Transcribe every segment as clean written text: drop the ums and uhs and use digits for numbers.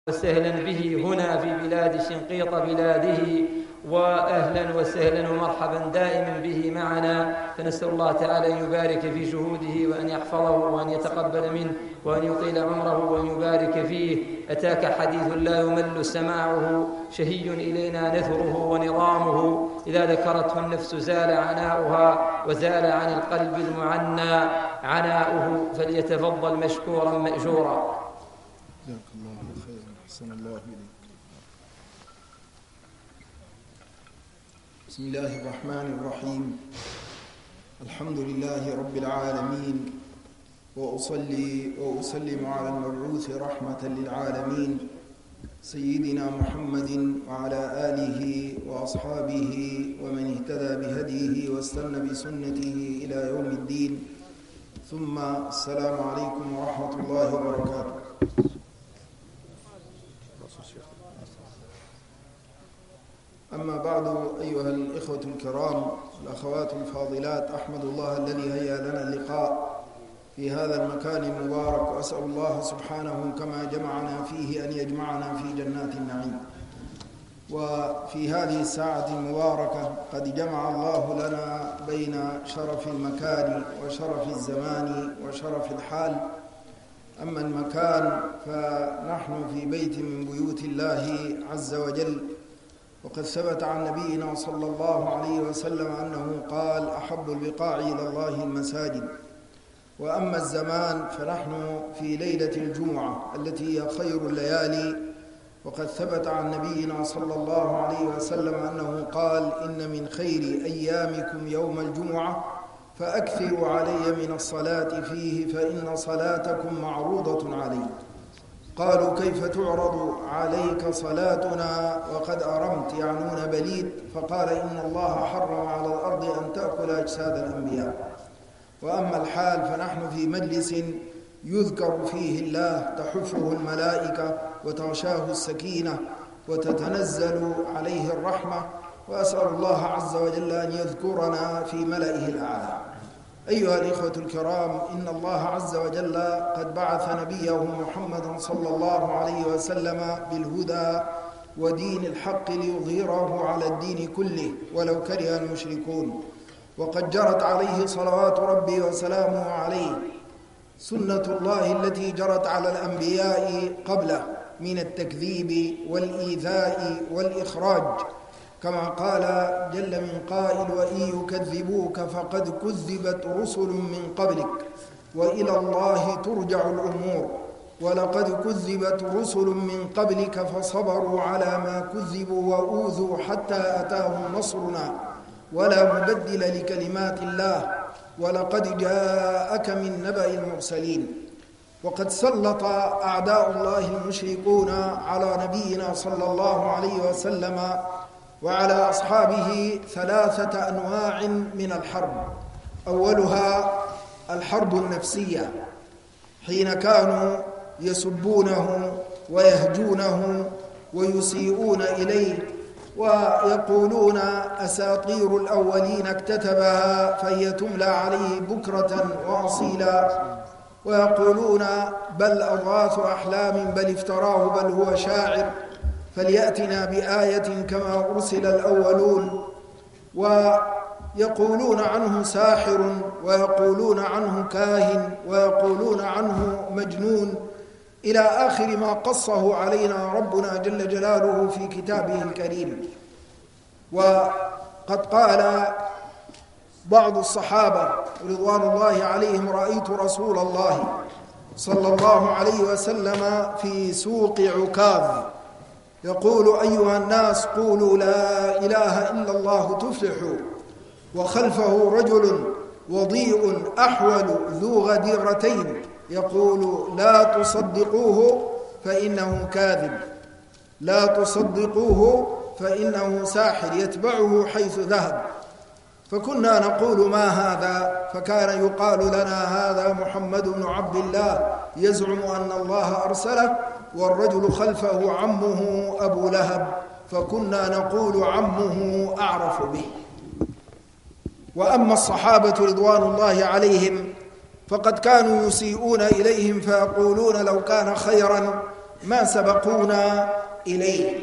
وسهلا به هنا في بلاد شنقيط بلاده، وأهلا وسهلا ومرحبا دائما به معنا. فنسأل الله تعالى أن يبارك في شهوده وأن يحفظه وأن يتقبل منه وأن يطيل عمره وأن يبارك فيه. أتاك حديث لا يمل سماعه، شهي إلينا نثره ونظامه. إذا ذكرته النفس زال عناؤها وزال عن القلب المعنى عناؤه، فليتفضل مشكورا مأجورا. جزاك الله خيرا، أحسن الله إليك. بسم الله الرحمن الرحيم. الحمد لله رب العالمين، وأصلي وأسلم على المبعوث رحمة للعالمين سيدنا محمد وعلى آله وأصحابه ومن اهتدى بهديه واستنى بسنته إلى يوم الدين. ثم السلام عليكم ورحمة الله وبركاته. أما بعد، أيها الإخوة الكرام الأخوات الفاضلات، أحمد الله الذي هيأ لنا اللقاء في هذا المكان المبارك، وأسأل الله سبحانه كما جمعنا فيه أن يجمعنا في جنات النعيم. وفي هذه الساعة المباركة قد جمع الله لنا بين شرف المكان وشرف الزمان وشرف الحال. أما المكان فنحن في بيت من بيوت الله عز وجل، وقد ثبت عن نبينا صلى الله عليه وسلم أنه قال: أحب البقاع إلى الله المساجد. وأما الزمان فنحن في ليلة الجمعة التي هي خير الليالي، وقد ثبت عن نبينا صلى الله عليه وسلم أنه قال: إن من خير أيامكم يوم الجمعة، فأكثروا علي من الصلاة فيه، فإن صلاتكم معروضة علي. قالوا: كيف تعرض عليك صلاتنا وقد أرمت؟ يعنون بليد. فقال: إن الله حرم على الأرض أن تأكل أجساد الأنبياء. وأما الحال فنحن في مجلس يذكر فيه الله، تحفه الملائكة وتغشاه السكينة وتتنزل عليه الرحمة، وأسأل الله عز وجل أن يذكرنا في ملئه الأعلى. أيها الإخوة الكرام، إن الله عز وجل قد بعث نبيه محمد صلى الله عليه وسلم بالهدى ودين الحق ليظهره على الدين كله ولو كره المشركون. وقد جرت عليه صلوات ربي وسلامه عليه سنة الله التي جرت على الأنبياء قبله من التكذيب والإيذاء والإخراج، كما قال جل من قائل: وإن يكذبوك فقد كذبت رسل من قبلك وإلى الله ترجع الأمور. ولقد كذبت رسل من قبلك فصبروا على ما كذبوا وأوذوا حتى أتاهم نصرنا ولا مبدل لكلمات الله. ولقد جاءك من نبأ المرسلين. وقد سلط أعداء الله المشركون على نبينا صلى الله عليه وسلم وعلى أصحابه 3 أنواع من الحرب. أولها الحرب النفسية، حين كانوا يسبونه ويهجونه ويسيئون إليه ويقولون: أساطير الأولين اكتتبها فهي تملى عليه بكرة وأصيلا، ويقولون: بل أضغاث أحلام، بل افتراه، بل هو شاعر، فليأتنا بآية كما أرسل الأولون. ويقولون عنه ساحر، ويقولون عنه كاهن، ويقولون عنه مجنون، إلى آخر ما قصه علينا ربنا جل جلاله في كتابه الكريم. وقد قال بعض الصحابة رضوان الله عليهم: رأيت رسول الله صلى الله عليه وسلم في سوق عكاظ يقول: أيها الناس قولوا لا إله إلا الله تفلحوا. وخلفه رجل وضيء أحول ذو غديرتين يقول: لا تصدقوه فإنه كاذب، لا تصدقوه فإنه ساحر يتبعه حيث ذهب. فكنا نقول: ما هذا؟ فكان يقال لنا: هذا محمد بن عبد الله يزعم أن الله أرسله، والرجل خلفه عمه أبو لهب. فكنا نقول: عمه أعرف به. وأما الصحابة رضوان الله عليهم فقد كانوا يسيئون إليهم فيقولون: لو كان خيرا ما سبقونا إليه.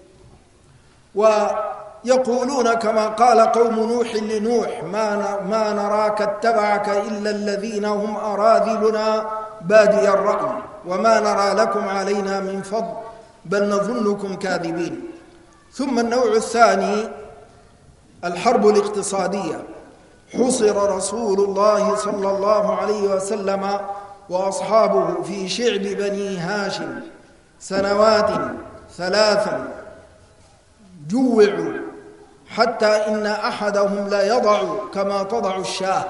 ويقولون كما قال قوم نوح لنوح: ما نراك اتبعك إلا الذين هم أراذلنا بادي الرأي وما نرى لكم علينا من فضل بل نظنكم كاذبين. ثم النوع الثاني الحرب الاقتصادية. حصر رسول الله صلى الله عليه وسلم وأصحابه في شعب بني هاشم سنوات 3 جوعوا حتى إن أحدهم لا يضع كما تضع الشاة.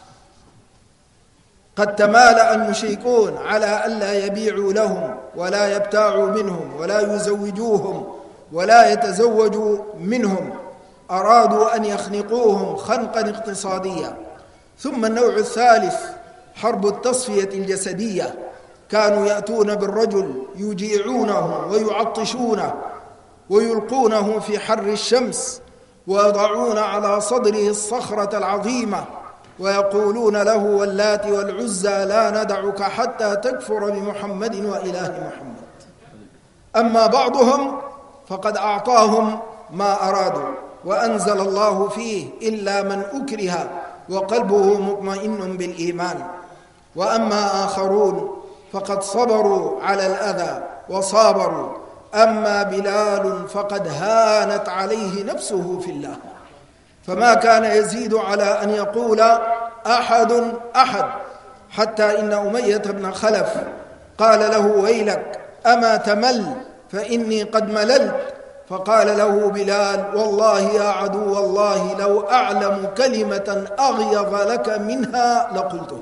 قد تمالأ المشركون على ألا يبيعوا لهم ولا يبتاعوا منهم ولا يزوجوهم ولا يتزوجوا منهم، أرادوا أن يخنقوهم خنقا اقتصاديا. ثم النوع الثالث حرب التصفية الجسدية. كانوا يأتون بالرجل يجيعونه ويعطشونه ويلقونه في حر الشمس ويضعون على صدره الصخرة العظيمة ويقولون له: واللات والعزى لا ندعك حتى تكفر بمحمد وإله محمد. أما بعضهم فقد أعطاهم ما أرادوا، وأنزل الله فيه: إلا من أكره وقلبه مطمئن بالإيمان. وأما آخرون فقد صبروا على الأذى وصابروا. أما بلال فقد هانت عليه نفسه في الله، فما كان يزيد على أن يقول أحد أحد، حتى إن أمية بن خلف قال له: ويلك أما تمل فإني قد مللت. فقال له بلال: والله يا عدو الله لو أعلم كلمة أغيظ لك منها لقلتها.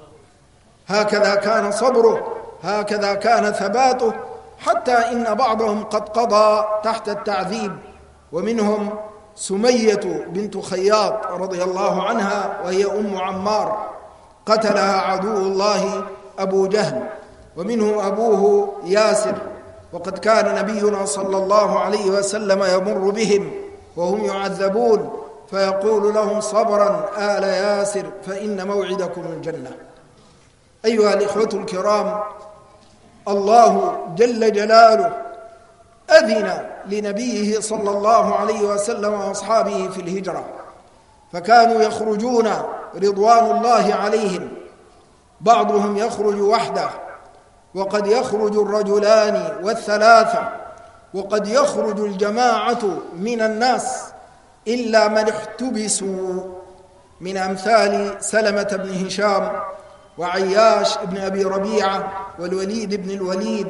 هكذا كان صبره، هكذا كان ثباته، حتى إن بعضهم قد قضى تحت التعذيب، ومنهم سمية بنت خياط رضي الله عنها وهي أم عمار، قتلها عدو الله أبو جهل، ومنهم أبوه ياسر. وقد كان نبينا صلى الله عليه وسلم يمر بهم وهم يعذبون فيقول لهم: صبرا آل ياسر فإن موعدكم الجنة. أيها الإخوة الكرام، الله جل جلاله أذن لنبيه صلى الله عليه وسلم وأصحابه في الهجرة، فكانوا يخرجون رضوان الله عليهم، بعضهم يخرج وحده، وقد يخرج الرجلان والثلاثة، وقد يخرج الجماعة من الناس إلا من احتبسوا، من أمثال سلمة بن هشام وعياش بن أبي ربيعة والوليد بن الوليد.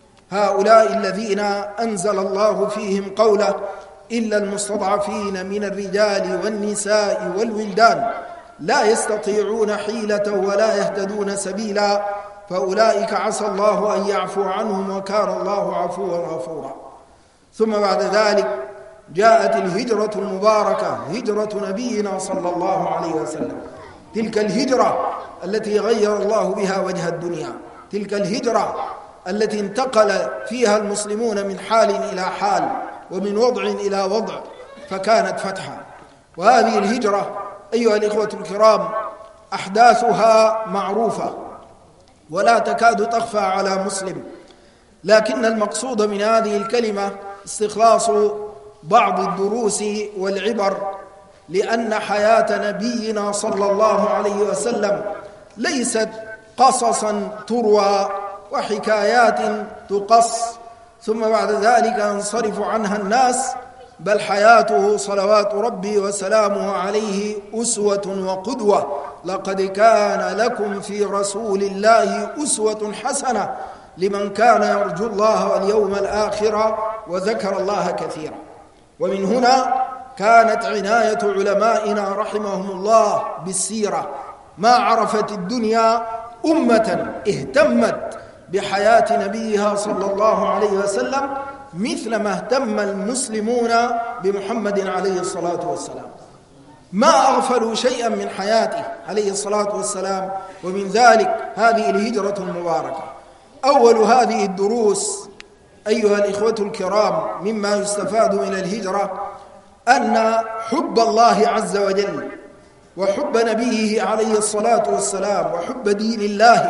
هؤلاء الذين أنزل الله فيهم قوله: إلا المستضعفين من الرجال والنساء والولدان لا يستطيعون حيلة ولا يهتدون سبيلا فأولئك عسى الله أن يعفو عنهم وكان الله عفوا غفورا. ثم بعد ذلك جاءت الهجرة المباركة، هجرة نبينا صلى الله عليه وسلم، تلك الهجرة التي غير الله بها وجه الدنيا، تلك الهجرة التي انتقل فيها المسلمون من حال إلى حال ومن وضع إلى وضع، فكانت فتحا. وهذه الهجرة أيها الإخوة الكرام أحداثها معروفة ولا تكاد تخفى على مسلم، لكن المقصود من هذه الكلمة استخلاص بعض الدروس والعبر، لأن حياة نبينا صلى الله عليه وسلم ليست قصصا تروى وحكايات تقص ثم بعد ذلك ينصرف عنها الناس، بل حياته صلوات ربي وسلامه عليه أسوة وقدوة. لقد كان لكم في رسول الله أسوة حسنة لمن كان يرجو الله واليوم الآخر وذكر الله كثيرا. ومن هنا كانت عناية علمائنا رحمهم الله بالسيرة. ما عرفت الدنيا أمة اهتمت بحياة نبيها صلى الله عليه وسلم مثل ما اهتم المسلمون بمحمد عليه الصلاة والسلام. ما أغفلوا شيئا من حياته عليه الصلاة والسلام، ومن ذلك هذه الهجرة المباركة. أول هذه الدروس أيها الإخوة الكرام مما يستفاد من الهجرة أن حب الله عز وجل وحب نبيه عليه الصلاة والسلام وحب دين الله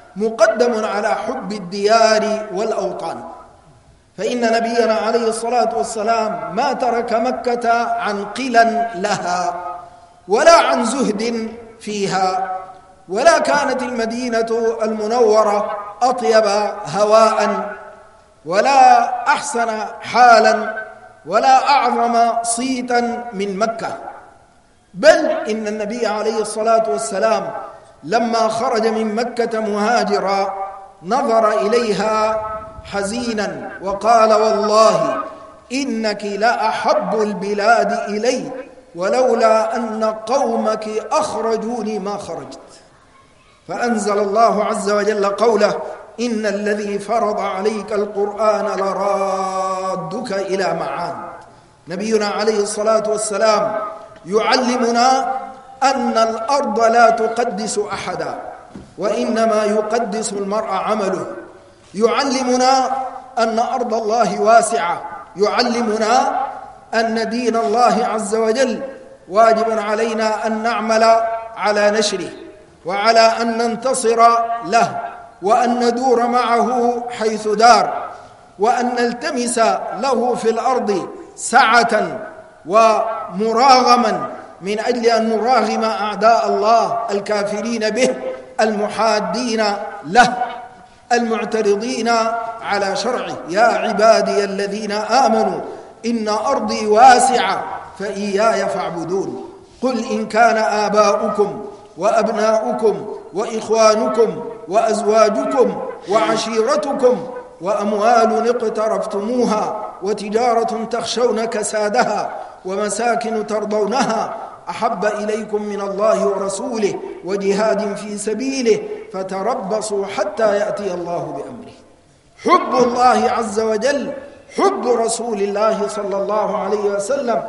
مقدم على حب الديار والأوطان، فإن نبينا عليه الصلاة والسلام ما ترك مكة عن قلا لها ولا عن زهد فيها، ولا كانت المدينة المنورة أطيب هواء ولا أحسن حالا ولا أعظم صيتا من مكة. بل إن النبي عليه الصلاة والسلام لما خرج من مكة مهاجرا نظر إليها حزينا وقال: والله إنك لأحب البلاد إلي ولولا أن قومك أخرجوني ما خرجت. فأنزل الله عز وجل قوله: إن الذي فرض عليك القرآن لرادك إلى معاد. نبينا عليه الصلاة والسلام يعلمنا أن الأرض لا تقدس أحدا، وإنما يقدس المرء عمله. يعلمنا أن أرض الله واسعة، يعلمنا أن دين الله عز وجل واجب علينا أن نعمل على نشره وعلى أن ننتصر له وأن ندور معه حيث دار، وأن نلتمس له في الأرض سعة ومراغما من أجل أن نراغم أعداء الله الكافرين به المحادين له المعترضين على شرعه. يا عبادي الذين آمنوا إن أرضي واسعة فإياي فاعبدون. قل إن كان آباؤكم وأبناؤكم وإخوانكم وأزواجكم وعشيرتكم وأموال اقترفتموها وتجارة تخشون كسادها ومساكن ترضونها أحب إليكم من الله ورسوله وجهاد في سبيله فتربصوا حتى يأتي الله بأمره. حب الله عز وجل، حب رسول الله صلى الله عليه وسلم،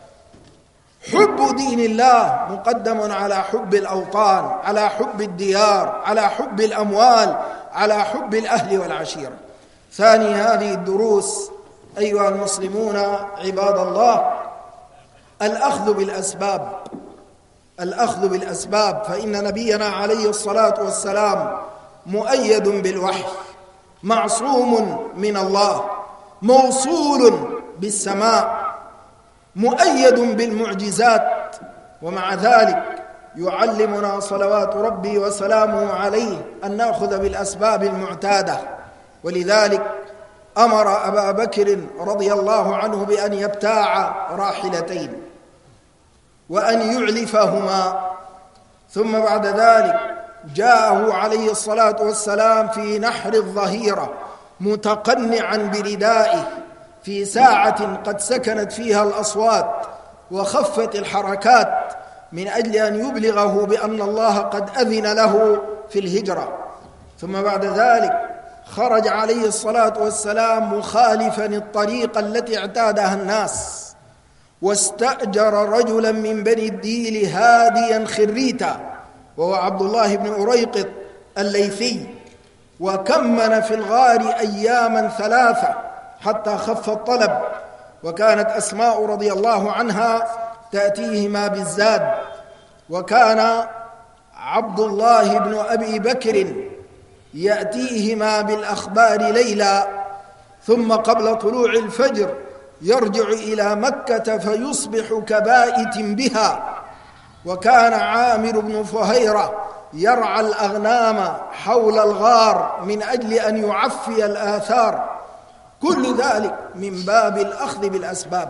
حب دين الله مقدم على حب الأوطان، على حب الديار، على حب الأموال، على حب الأهل والعشيرة. ثاني هذه الدروس أيها المسلمون عباد الله الأخذ بالأسباب. الأخذ بالأسباب، فإن نبينا عليه الصلاة والسلام مؤيد بالوحي، معصوم من الله، موصول بالسماء، مؤيد بالمعجزات، ومع ذلك يعلمنا صلوات ربي وسلامه عليه أن نأخذ بالأسباب المعتادة. ولذلك أمر أبا بكر رضي الله عنه بأن يبتاع راحلتين وأن يعلفهما، ثم بعد ذلك جاءه عليه الصلاة والسلام في نحر الظهيرة متقنعا بردائه في ساعة قد سكنت فيها الأصوات وخفت الحركات من أجل أن يبلغه بأن الله قد أذن له في الهجرة. ثم بعد ذلك خرج عليه الصلاة والسلام مخالفا الطريق التي اعتادها الناس، واستأجر رجلا من بني الديل هاديا خريتا وهو عبد الله بن أريقط الليثي، وكمن في الغار أياما ثلاثة حتى خف الطلب، وكانت أسماء رضي الله عنها تأتيهما بالزاد، وكان عبد الله بن أبي بكر يأتيهما بالأخبار ليلا، ثم قبل طلوع الفجر يرجع إلى مكة فيصبح كبائت بها. وكان عامر بن فهيرة يرعى الأغنام حول الغار من أجل أن يعفي الآثار. كل ذلك من باب الأخذ بالأسباب.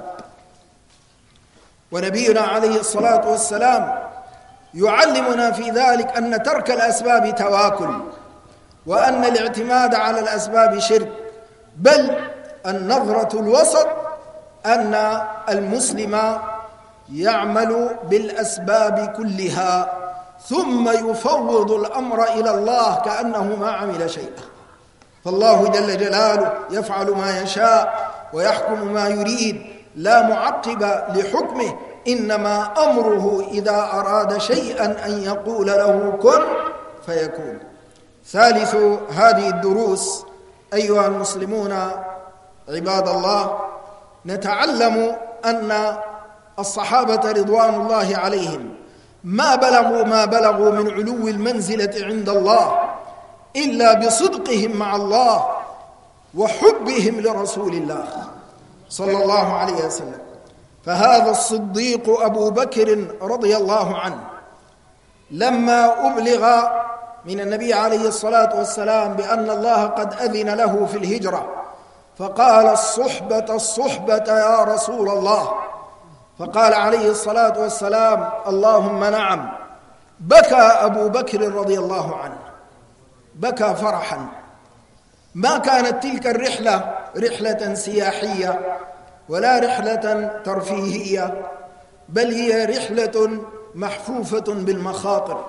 ونبينا عليه الصلاة والسلام يعلمنا في ذلك أن ترك الأسباب تواكل، وأن الاعتماد على الأسباب شرك، بل النظرة الوسط أن المسلم يعمل بالأسباب كلها ثم يفوض الأمر إلى الله كأنه ما عمل شيئا. فالله جل جلاله يفعل ما يشاء ويحكم ما يريد، لا معقب لحكمه، إنما أمره إذا أراد شيئا أن يقول له كن فيكون. ثالث هذه الدروس أيها المسلمون عباد الله، نتعلم أن الصحابة رضوان الله عليهم ما بلغوا من علو المنزلة عند الله إلا بصدقهم مع الله وحبهم لرسول الله صلى الله عليه وسلم. فهذا الصديق أبو بكر رضي الله عنه لما أبلغ من النبي عليه الصلاة والسلام بأن الله قد أذن له في الهجرة فقال الصحبة الصحبة يا رسول الله، فقال عليه الصلاة والسلام اللهم نعم. بكى أبو بكر رضي الله عنه، بكى فرحا. ما كانت تلك الرحلة رحلة سياحية ولا رحلة ترفيهية، بل هي رحلة محفوفة بالمخاطر.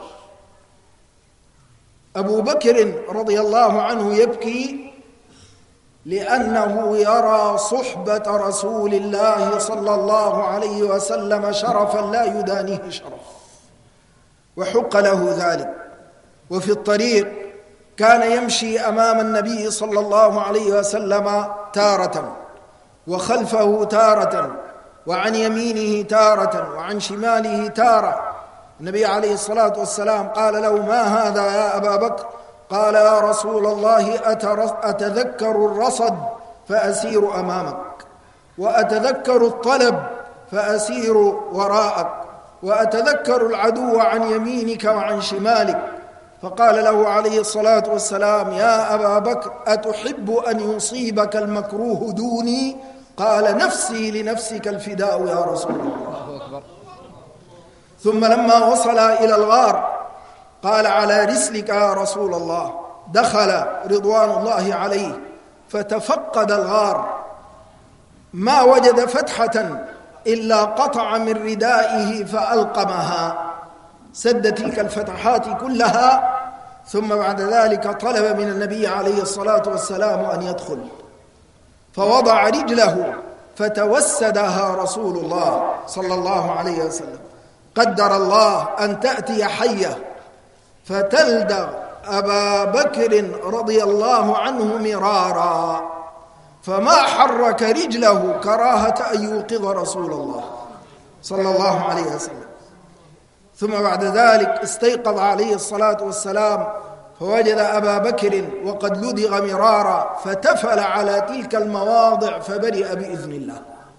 أبو بكر رضي الله عنه يبكي لأنه يرى صحبة رسول الله صلى الله عليه وسلم شرفا لا يدانيه شرف، وحق له ذلك. وفي الطريق كان يمشي أمام النبي صلى الله عليه وسلم تارة، وخلفه تارة، وعن يمينه تارة، وعن شماله تارة. النبي عليه الصلاة والسلام قال له ما هذا يا أبا بكر؟ قال يا رسول الله أتذكر الرصد فأسير أمامك، وأتذكر الطلب فأسير وراءك، وأتذكر العدو عن يمينك وعن شمالك. فقال له عليه الصلاة والسلام يا أبا بكر أتحب أن يصيبك المكروه دوني؟ قال نفسي لنفسك الفداء يا رسول الله. ثم لما وصل إلى الغار قال على رسلك يا رسول الله. دخل رضوان الله عليه فتفقد الغار، ما وجد فتحة إلا قطع من ردائه فألقمها، سد تلك الفتحات كلها. ثم بعد ذلك طلب من النبي عليه الصلاة والسلام أن يدخل، فوضع رجله فتوسدها رسول الله صلى الله عليه وسلم. قدر الله أن تأتي حية فتلدغ أبا بكر رضي الله عنه مرارا، فما حرك رجله كراهة أن يوقظ رسول الله صلى الله عليه وسلم. ثم بعد ذلك استيقظ عليه الصلاة والسلام فوجد أبا بكر وقد لدغ مرارا، فتفل على تلك المواضع فبرئ بإذن الله.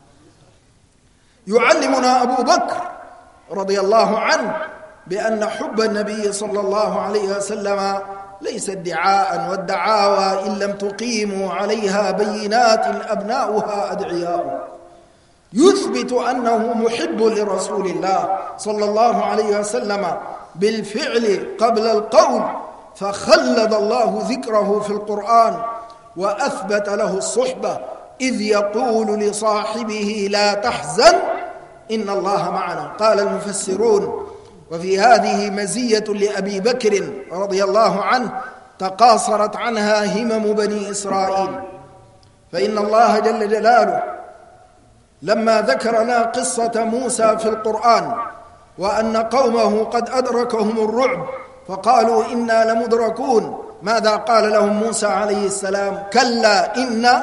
يعلمنا أبو بكر رضي الله عنه بأن حب النبي صلى الله عليه وسلم ليس ادعاء، والدعاوى إن لم تقيموا عليها بينات أبناؤها أدعياء. يثبت أنه محب لرسول الله صلى الله عليه وسلم بالفعل قبل القول، فخلد الله ذكره في القرآن وأثبت له الصحبة، إذ يقول لصاحبه لا تحزن إن الله معنا. قال المفسرون وفي هذه مزية لأبي بكر رضي الله عنه تقاصرت عنها همم بني إسرائيل، فإن الله جل جلاله لما ذكرنا قصة موسى في القرآن وأن قومه قد أدركهم الرعب فقالوا إنا لمدركون، ماذا قال لهم موسى عليه السلام؟ كلا إن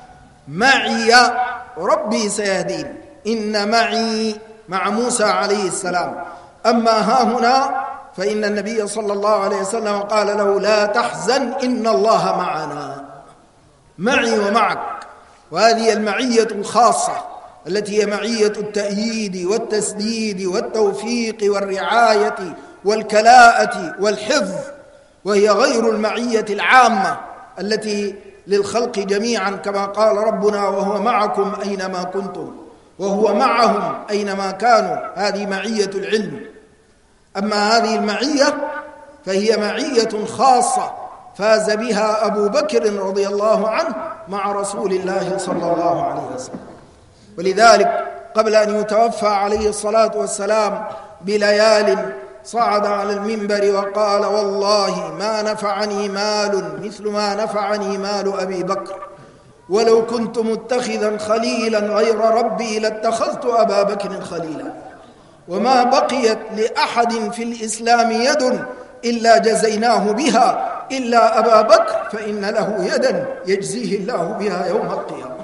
معي ربي سيهدين. إن معي مع موسى عليه السلام. أما ها هنا فإن النبي صلى الله عليه وسلم قال له لا تحزن إن الله معنا، معي ومعك. وهذه المعية الخاصة التي هي معية التأييد والتسديد والتوفيق والرعاية والكلاءة والحفظ، وهي غير المعية العامة التي للخلق جميعا، كما قال ربنا وهو معكم أينما كنتم، وهو معهم أينما كانوا. هذه معية العلم. أما هذه المعية فهي معية خاصة فاز بها أبو بكر رضي الله عنه مع رسول الله صلى الله عليه وسلم. ولذلك قبل أن يتوفى عليه الصلاة والسلام بليال صعد على المنبر وقال والله ما نفعني مال مثل ما نفعني مال أبي بكر، ولو كنت متخذا خليلا غير ربي لاتخذت أبا بكر خليلا، وما بقيت لأحد في الإسلام يد إلا جزيناه بها إلا أبا بكر فإن له يدا يجزيه الله بها يوم القيامة.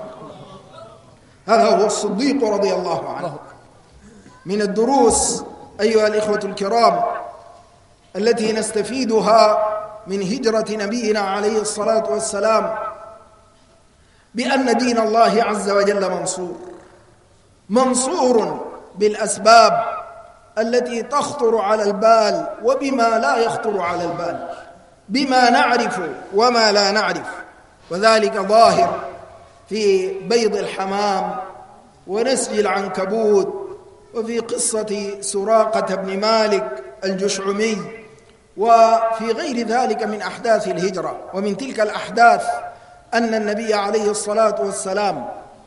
هذا هو الصديق رضي الله عنه. من الدروس أيها الإخوة الكرام التي نستفيدها من هجرة نبينا عليه الصلاة والسلام بأن دين الله عز وجل منصور بالأسباب التي تخطر على البال وبما لا يخطر على البال، بما نعرف وما لا نعرف، وذلك ظاهر في بيض الحمام ونسج العنكبوت، وفي قصة سراقة بن مالك الجشعمي، وفي غير ذلك من أحداث الهجرة. ومن تلك الأحداث أن النبي عليه الصلاة والسلام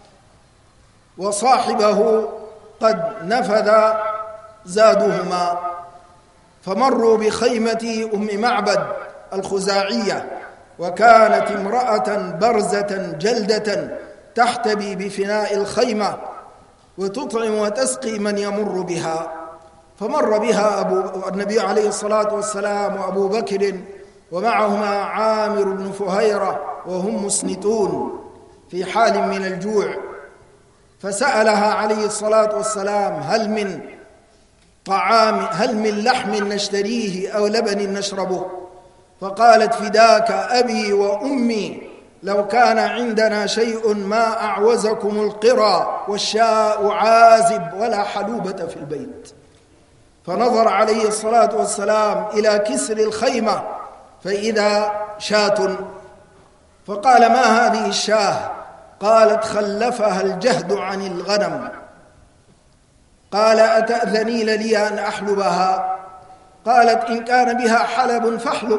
وصاحبه قد نفذ زادهما، فمروا بخيمة أم معبد الخزاعية، وكانت امرأة برزة جلدة تحتبي بفناء الخيمة وتطعم وتسقي من يمر بها، فمر بها النبي عليه الصلاة والسلام وأبو بكر ومعهما عامر بن فهيرة وهم مسنتون في حال من الجوع، فسألها عليه الصلاة والسلام: هل من طعام، هل من لحم نشتريه أو لبن نشربه؟ فقالت: فداك أبي وأمي، لو كان عندنا شيء ما أعوزكم القرى والشاء عازب ولا حلوبة في البيت. فنظر عليه الصلاة والسلام إلى كسر الخيمة فإذا شاة، فقال: ما هذه الشاة؟ قالت: خلفها الجهد عن الغنم. قال: أتأذنين لي أن أحلبها؟ قالت: إن كان بها حلب فاحلب.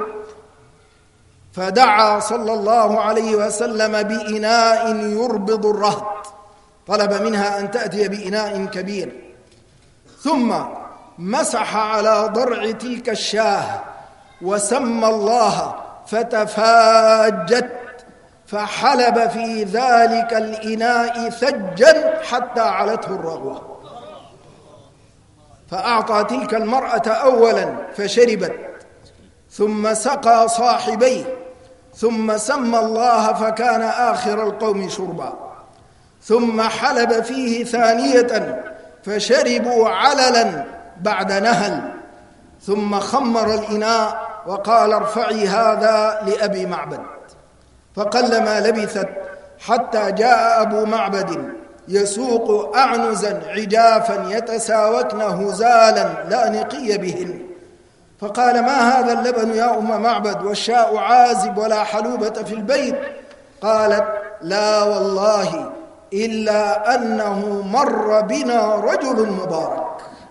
فدعا صلى الله عليه وسلم بإناء يربض الرهط، طلب منها أن تأتي بإناء كبير، ثم مسح على ضرع تلك الشاة وسمى الله فتفاجت، فحلب في ذلك الإناء ثجا حتى علته الرغوة، فأعطى تلك المرأة أولا فشربت، ثم سقى صاحبيه، ثم سمى الله فكان آخر القوم شربا، ثم حلب فيه ثانية فشربوا عللا بعد نهل، ثم خمر الإناء وقال: ارفعي هذا لأبي معبد. فقلما لبثت حتى جاء أبو معبد يسوق أعنزا عجافا يتساوكن هزالا لا نقي بهن، فقال: ما هذا اللبن يا أم معبد والشاء عازب ولا حلوبة في البيت؟ قالت: لا والله إلا أنه مر بنا رجل مبارك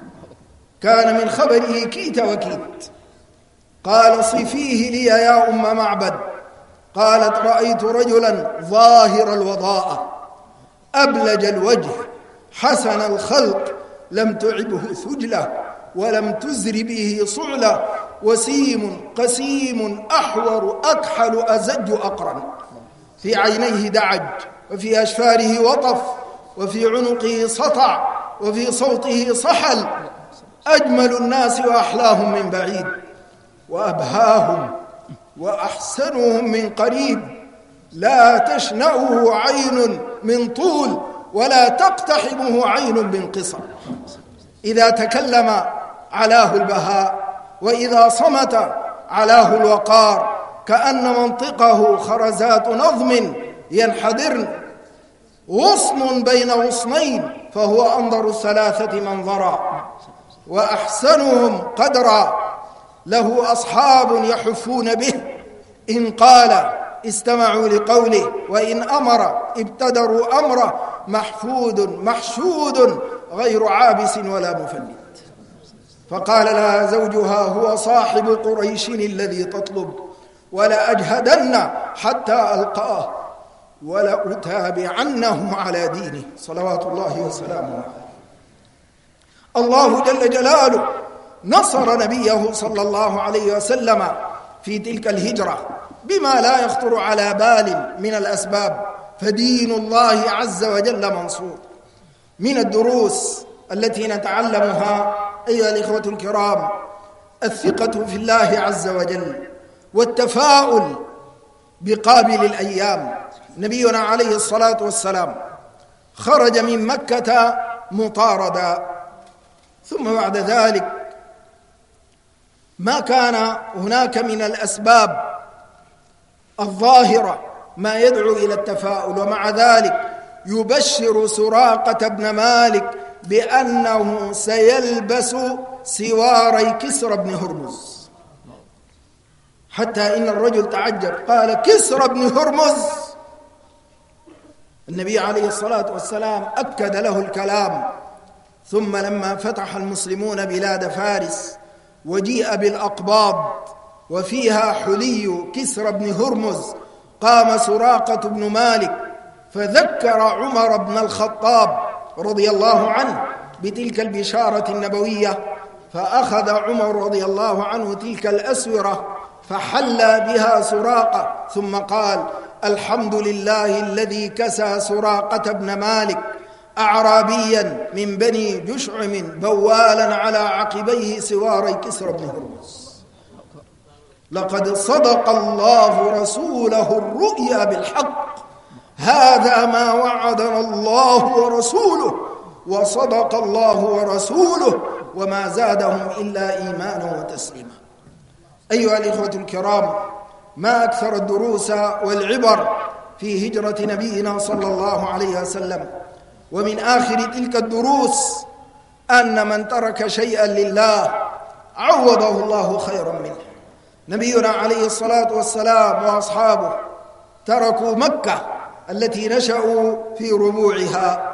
كان من خبره كيت وكيت. قال: صفيه لي يا أم معبد. قالت: رأيت رجلا ظاهر الوضاءة أبلج الوجه حسن الخلق، لم تعبه ثجلة ولم تزر به صعلة، وسيم قسيم أحور أكحل أزج أقرن، في عينيه دعج، وفي أشفاره وطف، وفي عنقه سطع، وفي صوته صحل، أجمل الناس وأحلاهم من بعيد، وأبهاهم وأحسنهم من قريب، لا تشنأه عين من طول ولا تقتحمه عين من قصر. إذا تكلم علاه البهاء، وإذا صمت علاه الوقار، كأن منطقه خرزات نظم ينحدرن، غصن بين غصنين فهو أنظر الثلاثة منظرا، وأحسنهم قدرا، له أصحاب يحفون به، إن قال استمعوا لقوله، وإن أمر ابتدروا أمره، محفود محشود غير عابس ولا مفلت. فقال لها زوجها: هو صاحب قريش الذي تطلب، ولأجهدن حتى ألقاه ولأتابعنه على دينه صلوات الله وسلامه عليه. الله جل جلاله نصر نبيه صلى الله عليه وسلم في تلك الهجرة بما لا يخطر على بال من الأسباب، فدين الله عز وجل منصور. من الدروس التي نتعلمها أيها الإخوة الكرام الثقة في الله عز وجل والتفاؤل بقابل الأيام. نبينا عليه الصلاة والسلام خرج من مكة مطاردا، ثم بعد ذلك ما كان هناك من الأسباب الظاهرة ما يدعو إلى التفاؤل، ومع ذلك يبشر سراقة بن مالك بأنه سيلبس سواري كسرى بن هرمز، حتى إن الرجل تعجب قال: كسرى بن هرمز؟ النبي عليه الصلاة والسلام أكد له الكلام. ثم لما فتح المسلمون بلاد فارس وجيء بالأقباض وفيها حلي كسرى بن هرمز، قام سراقة بن مالك فذكر عمر بن الخطاب رضي الله عنه بتلك البشارة النبوية، فأخذ عمر رضي الله عنه تلك الأسورة فحلى بها سراقة، ثم قال: الحمد لله الذي كسى سراقة بن مالك أعرابيا من بني جشعم بوالا على عقبيه سواري كسرى بن هرمز. لقد صدق الله رسوله الرؤيا بالحق، هذا ما وعدنا الله ورسوله، وصدق الله ورسوله، وما زادهم إلا إيمانا وتسليما. أيها الإخوة الكرام، ما أكثر الدروس والعبر في هجرة نبينا صلى الله عليه وسلم. ومن آخر تلك الدروس أن من ترك شيئا لله عوضه الله خيرا منه. نبينا عليه الصلاة والسلام وأصحابه تركوا مكة التي نشأوا في ربوعها،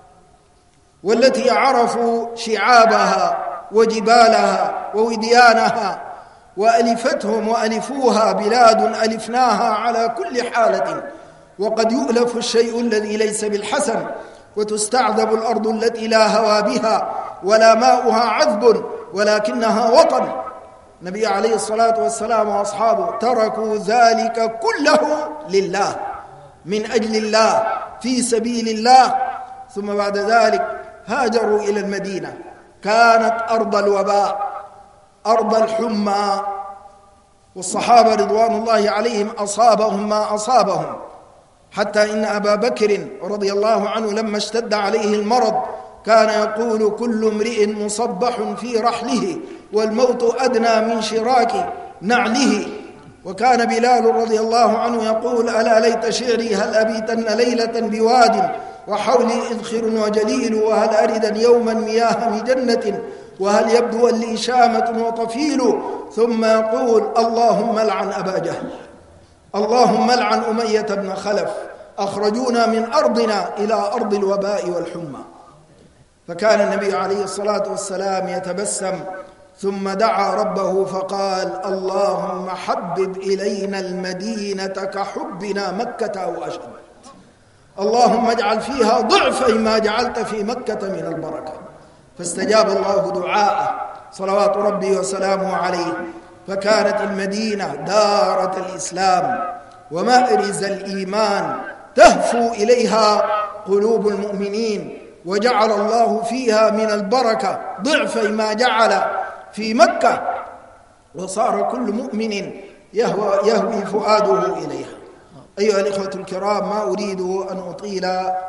والتي عرفوا شعابها وجبالها ووديانها، وألفتهم وألفوها بلاد ألفناها على كل حالة. وقد يؤلف الشيء الذي ليس بالحسن، وتستعذب الأرض التي لا هوى بها ولا ماؤها عذب ولكنها وطن. النبي عليه الصلاة والسلام وأصحابه تركوا ذلك كله لله، من أجل الله، في سبيل الله. ثم بعد ذلك هاجروا إلى المدينة، كانت أرض الوباء، أرض الحمى، والصحابة رضوان الله عليهم أصابهم ما أصابهم، حتى إن أبا بكر رضي الله عنه لما اشتد عليه المرض كان يقول: كل امرئ مصبح في رحله والموت أدنى من شراك نعله. وكان بلال رضي الله عنه يقول: ألا ليت شعري هل أبيتن ليلة بواد وحولي إذخر وجليل، وهل أردا يوما مياه مجنة، وهل يبدو لي شامة وطفيل. ثم يقول: اللهم لعن أبا جهل، اللهم لعن أمية بن خلف، أخرجونا من أرضنا إلى أرض الوباء والحمى. فكان النبي عليه الصلاة والسلام يتبسم، ثم دعا ربه فقال: اللهم حبب إلينا المدينة كحبنا مكة أو أشد، اللهم اجعل فيها ضعفي ما جعلت في مكة من البركة. فاستجاب الله دعاءه صلوات ربي وسلامه عليه، فكانت المدينة دارة الإسلام ومأرز الإيمان، تهفو إليها قلوب المؤمنين، وجعل الله فيها من البركة ضعفي ما جعل في مكة، وصار كل مؤمن يهوي فؤاده إليها. أيها الإخوة الكرام، ما أريد أن أطيل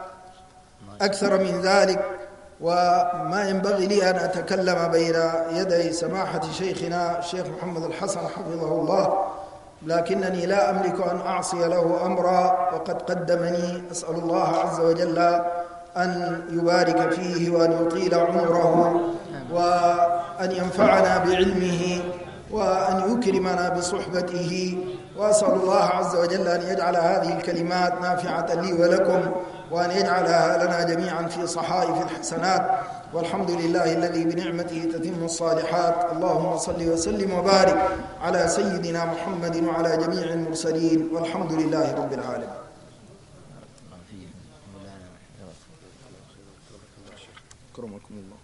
أكثر من ذلك، وما ينبغي لي أن أتكلم بين يدي سماحة شيخنا الشيخ محمد الحسن حفظه الله، لكنني لا أملك أن أعصي له أمرا، وقد قدمني. أسأل الله عز وجل أن يبارك فيه وأن يطيل عمره وأن ينفعنا بعلمه وأن يكرمنا بصحبته، وأسأل الله عز وجل أن يجعل هذه الكلمات نافعة لي ولكم، وأن يجعلها لنا جميعا في صحائف الحسنات. والحمد لله الذي بنعمته تتم الصالحات. اللهم صل وسلم وبارك على سيدنا محمد وعلى جميع المرسلين، والحمد لله رب العالمين. أكرمكم الله.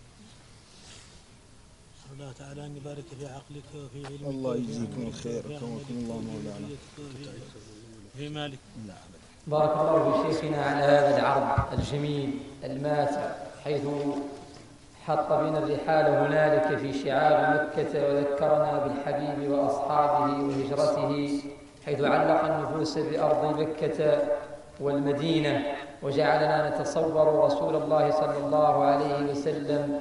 الله تعالى أن يبارك في عقلك وفي علمك. الله يجزيكم الخير. أكرمكم الله مولانا. في مالك. بارك الله في شيخنا على هذا العرض الجميل الماتع، حيث حط بنا الرحال هنالك في شعاب مكة، وذكرنا بالحبيب وأصحابه وهجرته، حيث علق النفوس بأرض مكة والمدينة، وجعلنا نتصور رسول الله صلى الله عليه وسلم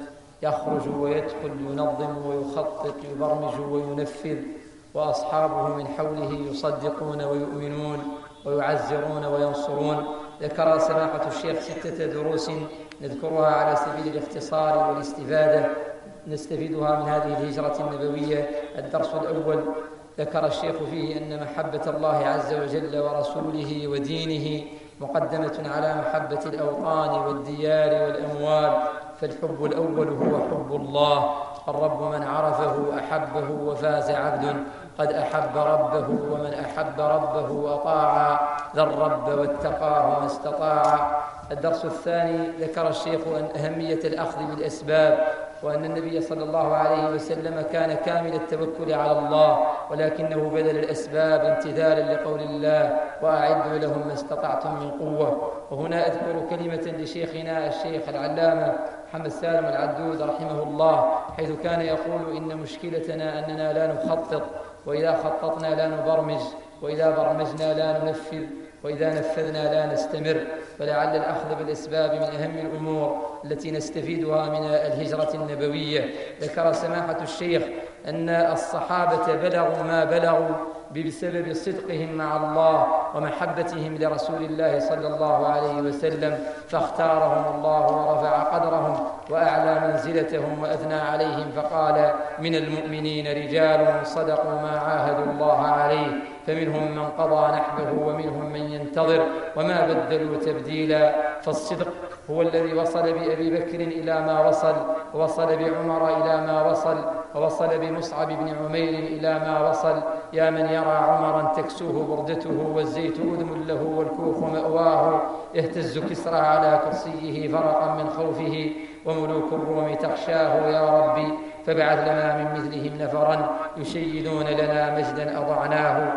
يخرج ويدخل، ينظم ويخطط، يبرمج وينفذ، وأصحابه من حوله يصدقون ويؤمنون ويعزرون وينصرون. ذكر سماحة الشيخ 6 دروس نذكرها على سبيل الاختصار والاستفادة نستفيدها من هذه الهجرة النبوية. الدرس الأول ذكر الشيخ فيه أن محبة الله عز وجل ورسوله ودينه مقدمة على محبة الأوطان والديار والأموال، فالحب الأول هو حب الله. الرب من عرفه أحبه، وفاز عبد قد أحب ربه، ومن أحب ربه أطاع ذا الرب واتقاه ما استطاع. الدرس الثاني ذكر الشيخ أن أهمية الأخذ بالأسباب، وأن النبي صلى الله عليه وسلم كان كامل التوكل على الله، ولكنه بذل الأسباب امتثالا لقول الله: وأعدوا لهم ما استطعتم من قوة. وهنا أذكر كلمة لشيخنا الشيخ العلامة محمد سالم العدود رحمه الله، حيث كان يقول: إن مشكلتنا أننا لا نخطط، وإذا خططنا لا نبرمج، وإذا برمجنا لا ننفذ، وإذا نفذنا لا نستمر. فلعل الأخذ بالأسباب من أهم الأمور التي نستفيدها من الهجرة النبوية. ذكر سماحة الشيخ أن الصحابة بلغوا ما بلغوا بسبب صدقهم مع الله ومحبتهم لرسول الله صلى الله عليه وسلم، فاختارهم الله ورفع قدرهم وأعلى منزلتهم وأثنى عليهم، فقال: من المؤمنين رجال صدقوا ما عاهدوا الله عليه، فمنهم من قضى نحبه ومنهم من ينتظر وما بدلوا تبديلا. فالصدق هو الذي وصل بأبي بكر إلى ما وصل، ووصل بعمر إلى ما وصل، ووصل بمصعب بن عمير إلى ما وصل. يا من يرى عمرا تكسوه بردته، والزيت أذم له والكوخ مأواه، يهتز كسرى على كرسيه فرقا من خوفه، وملوك الروم تخشاه يا ربي، فابعث لنا من مثلهم نفرا يشيدون لنا مجدا أضعناه.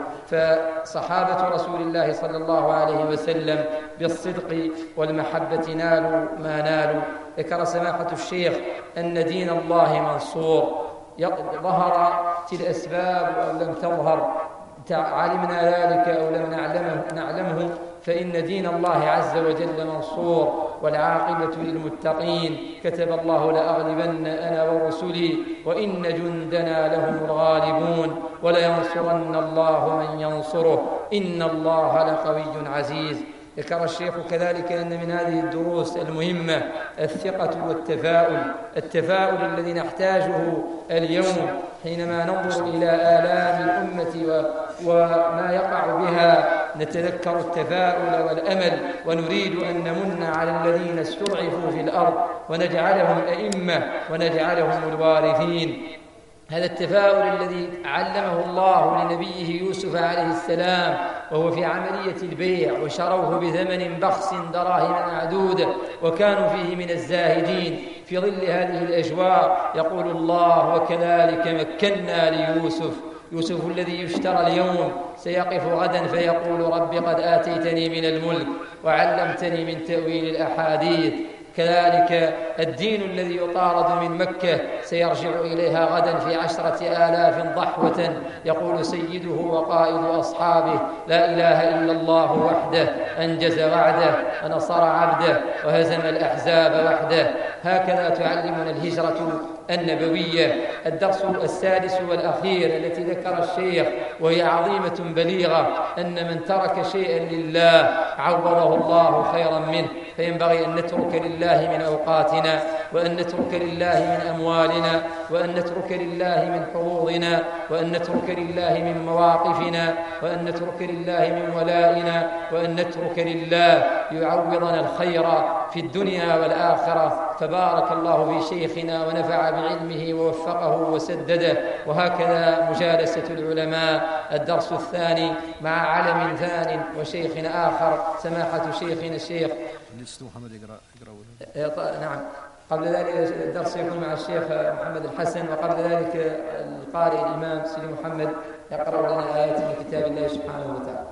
فصحابة رسول الله صلى الله عليه وسلم بالصدق والمحبة نالوا ما نالوا. ذكر سماحة الشيخ أن دين الله منصور، ظهرت الأسباب أو لم تظهر، علمنا ذلك أو لم نعلمه، فإن دين الله عز وجل منصور، والعاقبة للمتقين. كتب الله: لأغلبن أنا ورسلي وإن جندنا لهم الغالبون، ولينصرن الله من ينصره، إن الله لقوي عزيز. ذكر الشيخ كذلك أن من هذه الدروس المهمة الثقة والتفاؤل، التفاؤل الذي نحتاجه اليوم حينما ننظر إلى آلام الأمة وما يقع بها، نتذكر التفاؤل والأمل، ونريد أن نمن على الذين استضعفوا في الأرض ونجعلهم أئمة ونجعلهم الوارثين. هذا التفاؤل الذي علمه الله لنبيه يوسف عليه السلام وهو في عملية البيع، وشروه بثمن بخس دراهم معدودة، وكانوا فيه من الزاهدين. في ظل هذه الأجواء يقول الله: وكذلك مكنا ليوسف. يوسف الذي يشترى اليوم سيقف غدا فيقول: رب قد آتيتني من الملك وعلمتني من تأويل الأحاديث. كذلك الدين الذي يطارد من مكة سيرجع إليها غدا في 10,000 ضحوة، يقول سيده وقائد أصحابه: لا إله إلا الله وحده أنجز وعده ونصر عبده وهزم الأحزاب وحده. هكذا تعلمنا الهجرة النبوية. الدرس السادس والأخير التي ذكر الشيخ وهي عظيمة بليغة: أن من ترك شيئا لله عوضه الله خيرا منه. فينبغي أن نترك لله من أوقاتنا، وأن نترك لله من أموالنا، وأن نترك لله من حظوظنا، وأن نترك لله من مواقفنا، وأن نترك لله من ولائنا، وأن نترك لله يعوضنا الخير في الدنيا والآخرة. فبارك الله في شيخنا ونفع بعلمه ووفقه وسدده. وهكذا مجالسة العلماء. الدرس الثاني مع علم ثان وشيخ آخر، سماحة شيخنا الشيخ محمد يقرأ. نعم. قبل ذلك الدرس يكون مع الشيخ محمد الحسن، وقبل ذلك القارئ الإمام سيدي محمد يقرأ لنا آيات من كتاب الله سبحانه وتعالى.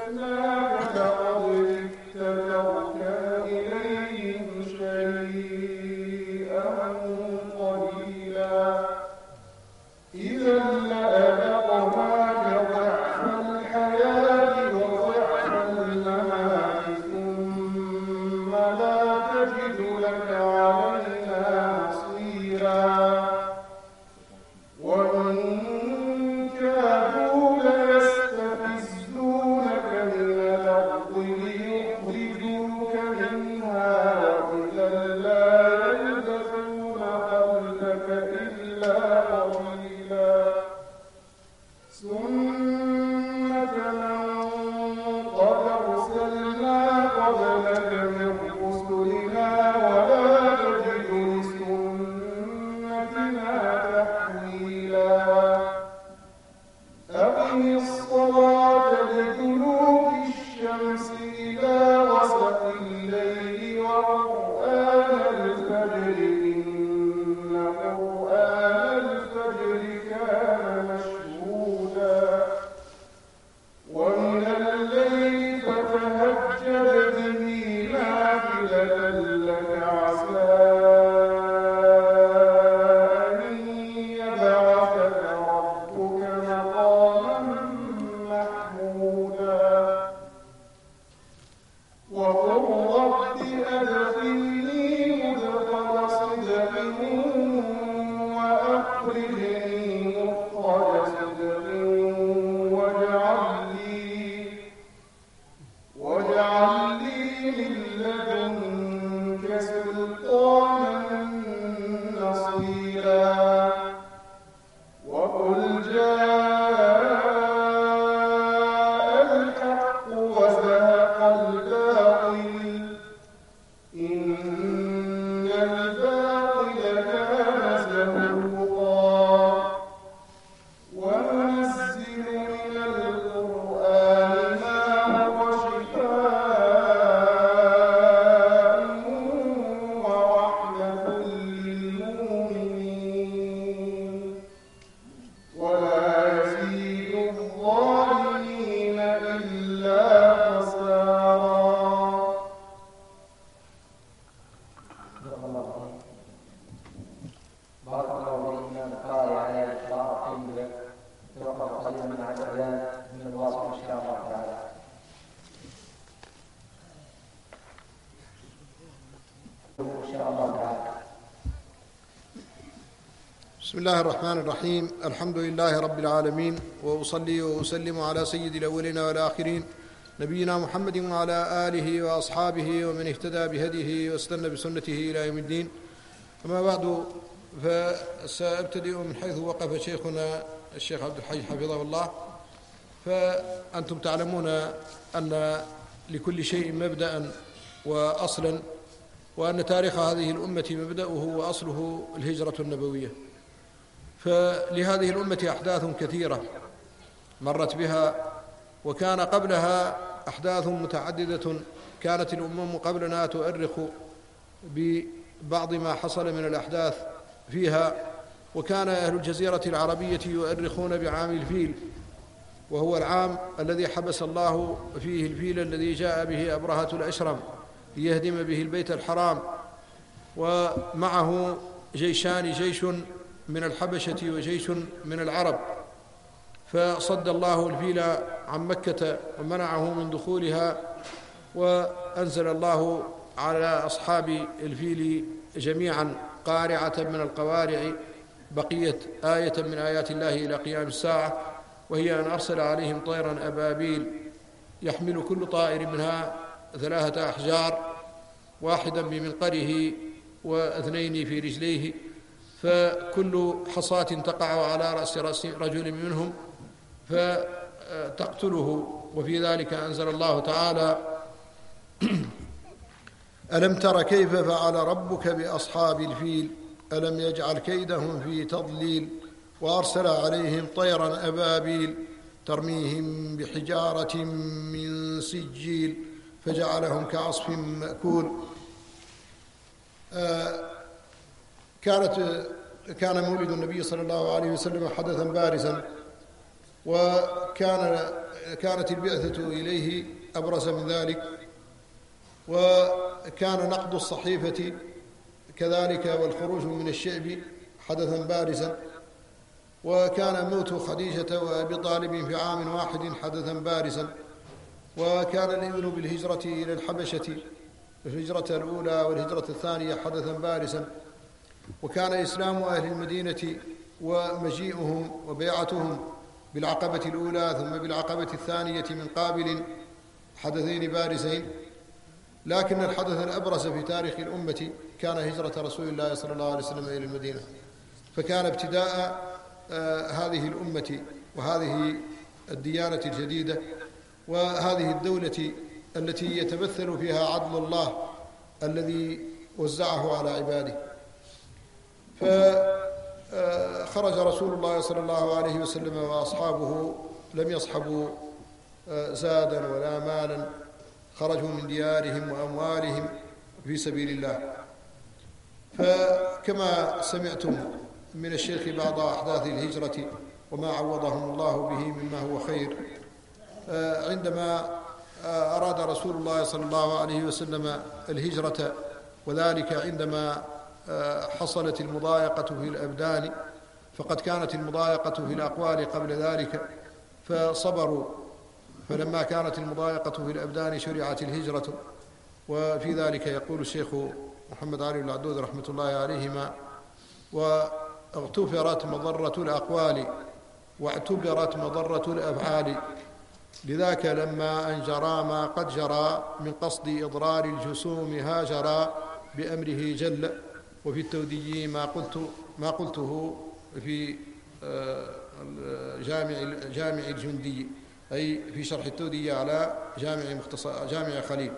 بسم الله الرحمن الرحيم. الحمد لله رب العالمين، وأصلي وأسلم على سيد الأولين والآخرين نبينا محمد وعلى آله وأصحابه ومن اهتدى بهديه واستنى بسنته إلى يوم الدين. أما بعد، فسأبتدئ من حيث وقف شيخنا الشيخ عبد الحي حفظه الله. فأنتم تعلمون أن لكل شيء مبدأ وأصلا، وأن تاريخ هذه الأمة مبدأه وأصله الهجرة النبوية. فلهذه الأمة أحداث كثيرة مرت بها، وكان قبلها أحداث متعددة. كانت الأمم قبلنا تؤرخ ببعض ما حصل من الأحداث فيها، وكان أهل الجزيرة العربية يؤرخون بعام الفيل، وهو العام الذي حبس الله فيه الفيل الذي جاء به أبرهة الأشرم ليهدم به البيت الحرام، ومعه جيشان، جيش من الحبشة وجيش من العرب. فصد الله الفيل عن مكة ومنعه من دخولها، وأنزل الله على أصحاب الفيل جميعا قارعة من القوارع بقيت آية من آيات الله إلى قيام الساعة، وهي أن أرسل عليهم طيرا أبابيل يحمل كل طائر منها 3 أحجار، واحدا بمنقره واثنين في رجليه، فكل حصاة تقع على رأس رجل منهم فتقتله. وفي ذلك أنزل الله تعالى: ألم تر كيف فعل ربك بأصحاب الفيل ألم يجعل كيدهم في تضليل وأرسل عليهم طيرا أبابيل ترميهم بحجارة من سجيل فجعلهم كعصف مأكول. كان مولد النبي صلى الله عليه وسلم حدثا بارزا وكانت البعثة إليه أبرز من ذلك، وكان نقض الصحيفة كذلك والخروج من الشعب حدثا بارزا، وكان موت خديجة وأبي طالب في عام واحد حدثا بارزا، وكان الإذن بالهجرة إلى الحبشة الهجرة الأولى والهجرة الثانية حدثا بارزا، وكان إسلام أهل المدينة ومجيئهم وبيعتهم بالعقبة الأولى ثم بالعقبة الثانية من قابل حدثين بارزين. لكن الحدث الأبرز في تاريخ الأمة كان هجرة رسول الله صلى الله عليه وسلم إلى المدينة، فكان ابتداء هذه الأمة وهذه الديانة الجديدة وهذه الدولة التي يتمثل فيها عدل الله الذي وزعه على عباده. فخرج رسول الله صلى الله عليه وسلم وأصحابه لم يصحبوا زادا ولا مالا، خرجوا من ديارهم وأموالهم في سبيل الله. فكما سمعتم من الشيخ بعض أحداث الهجرة وما عوضهم الله به مما هو خير، عندما أراد رسول الله صلى الله عليه وسلم الهجرة، وذلك عندما حصلت المضايقة في الأبدان، فقد كانت المضايقة في الأقوال قبل ذلك فصبروا، فلما كانت المضايقة في الأبدان شرعت الهجرة. وفي ذلك يقول الشيخ محمد علي العدود رحمة الله عليهما: واغتفرت مضرة الأقوال واعتبرت مضرة الأفعال، لذاك لما أن جرى ما قد جرى من قصد إضرار الجسوم هاجرا بأمره جل. وفي التودي ما قلته في جامع الجندي، أي في شرح التودي على جامع خليل.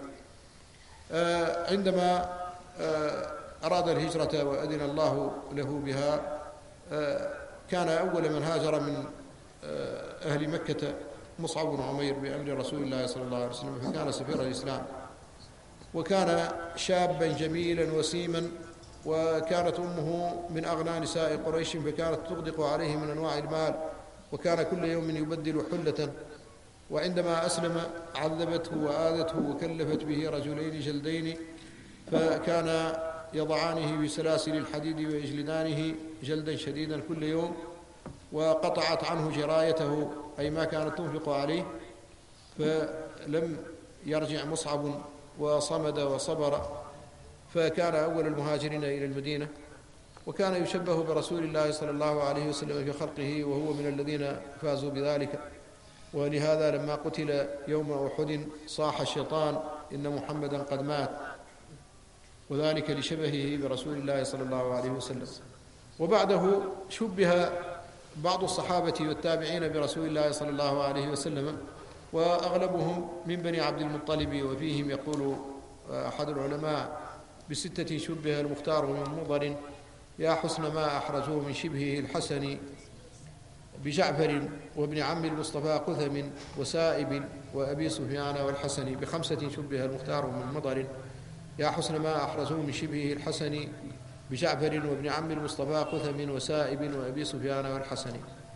عندما أراد الهجرة وأذن الله له بها، كان أول من هاجر من أهل مكة مصعب بن عمير بأمر رسول الله صلى الله عليه وسلم، فكان سفير الإسلام، وكان شابا جميلا وسيما، وكانت أمه من أغنى نساء قريش، فكانت تغدق عليه من أنواع المال، وكان كل يوم يبدل حلة. وعندما أسلم عذبته وآذته وكلفت به رجلين جلدين، فكان يضعانه بسلاسل الحديد ويجلدانه جلدا شديدا كل يوم، وقطعت عنه جرايته أي ما كانت تنفق عليه، فلم يرجع مصعب وصمد وصبر، فكان أول المهاجرين إلى المدينة، وكان يشبه برسول الله صلى الله عليه وسلم في خلقه، وهو من الذين فازوا بذلك. ولهذا لما قتل يوم أحد صاح الشيطان إن محمدا قد مات، وذلك لشبهه برسول الله صلى الله عليه وسلم. وبعده شبه بعض الصحابة والتابعين برسول الله صلى الله عليه وسلم، وأغلبهم من بني عبد المطلب، وفيهم يقول أحد العلماء: بستة شبه المختار من مضر، يا حسن ما أحرزوه من شبهه الحسن، بجعفر وابن عم المصطفى قثم وسائب وأبي سفيان والحسن. بخمسة شبه المختار من مضر، يا حسن ما أحرزوه من شبهه الحسن، بجعفر وابن عم المصطفى قثم وسائب وأبي سفيان والحسن.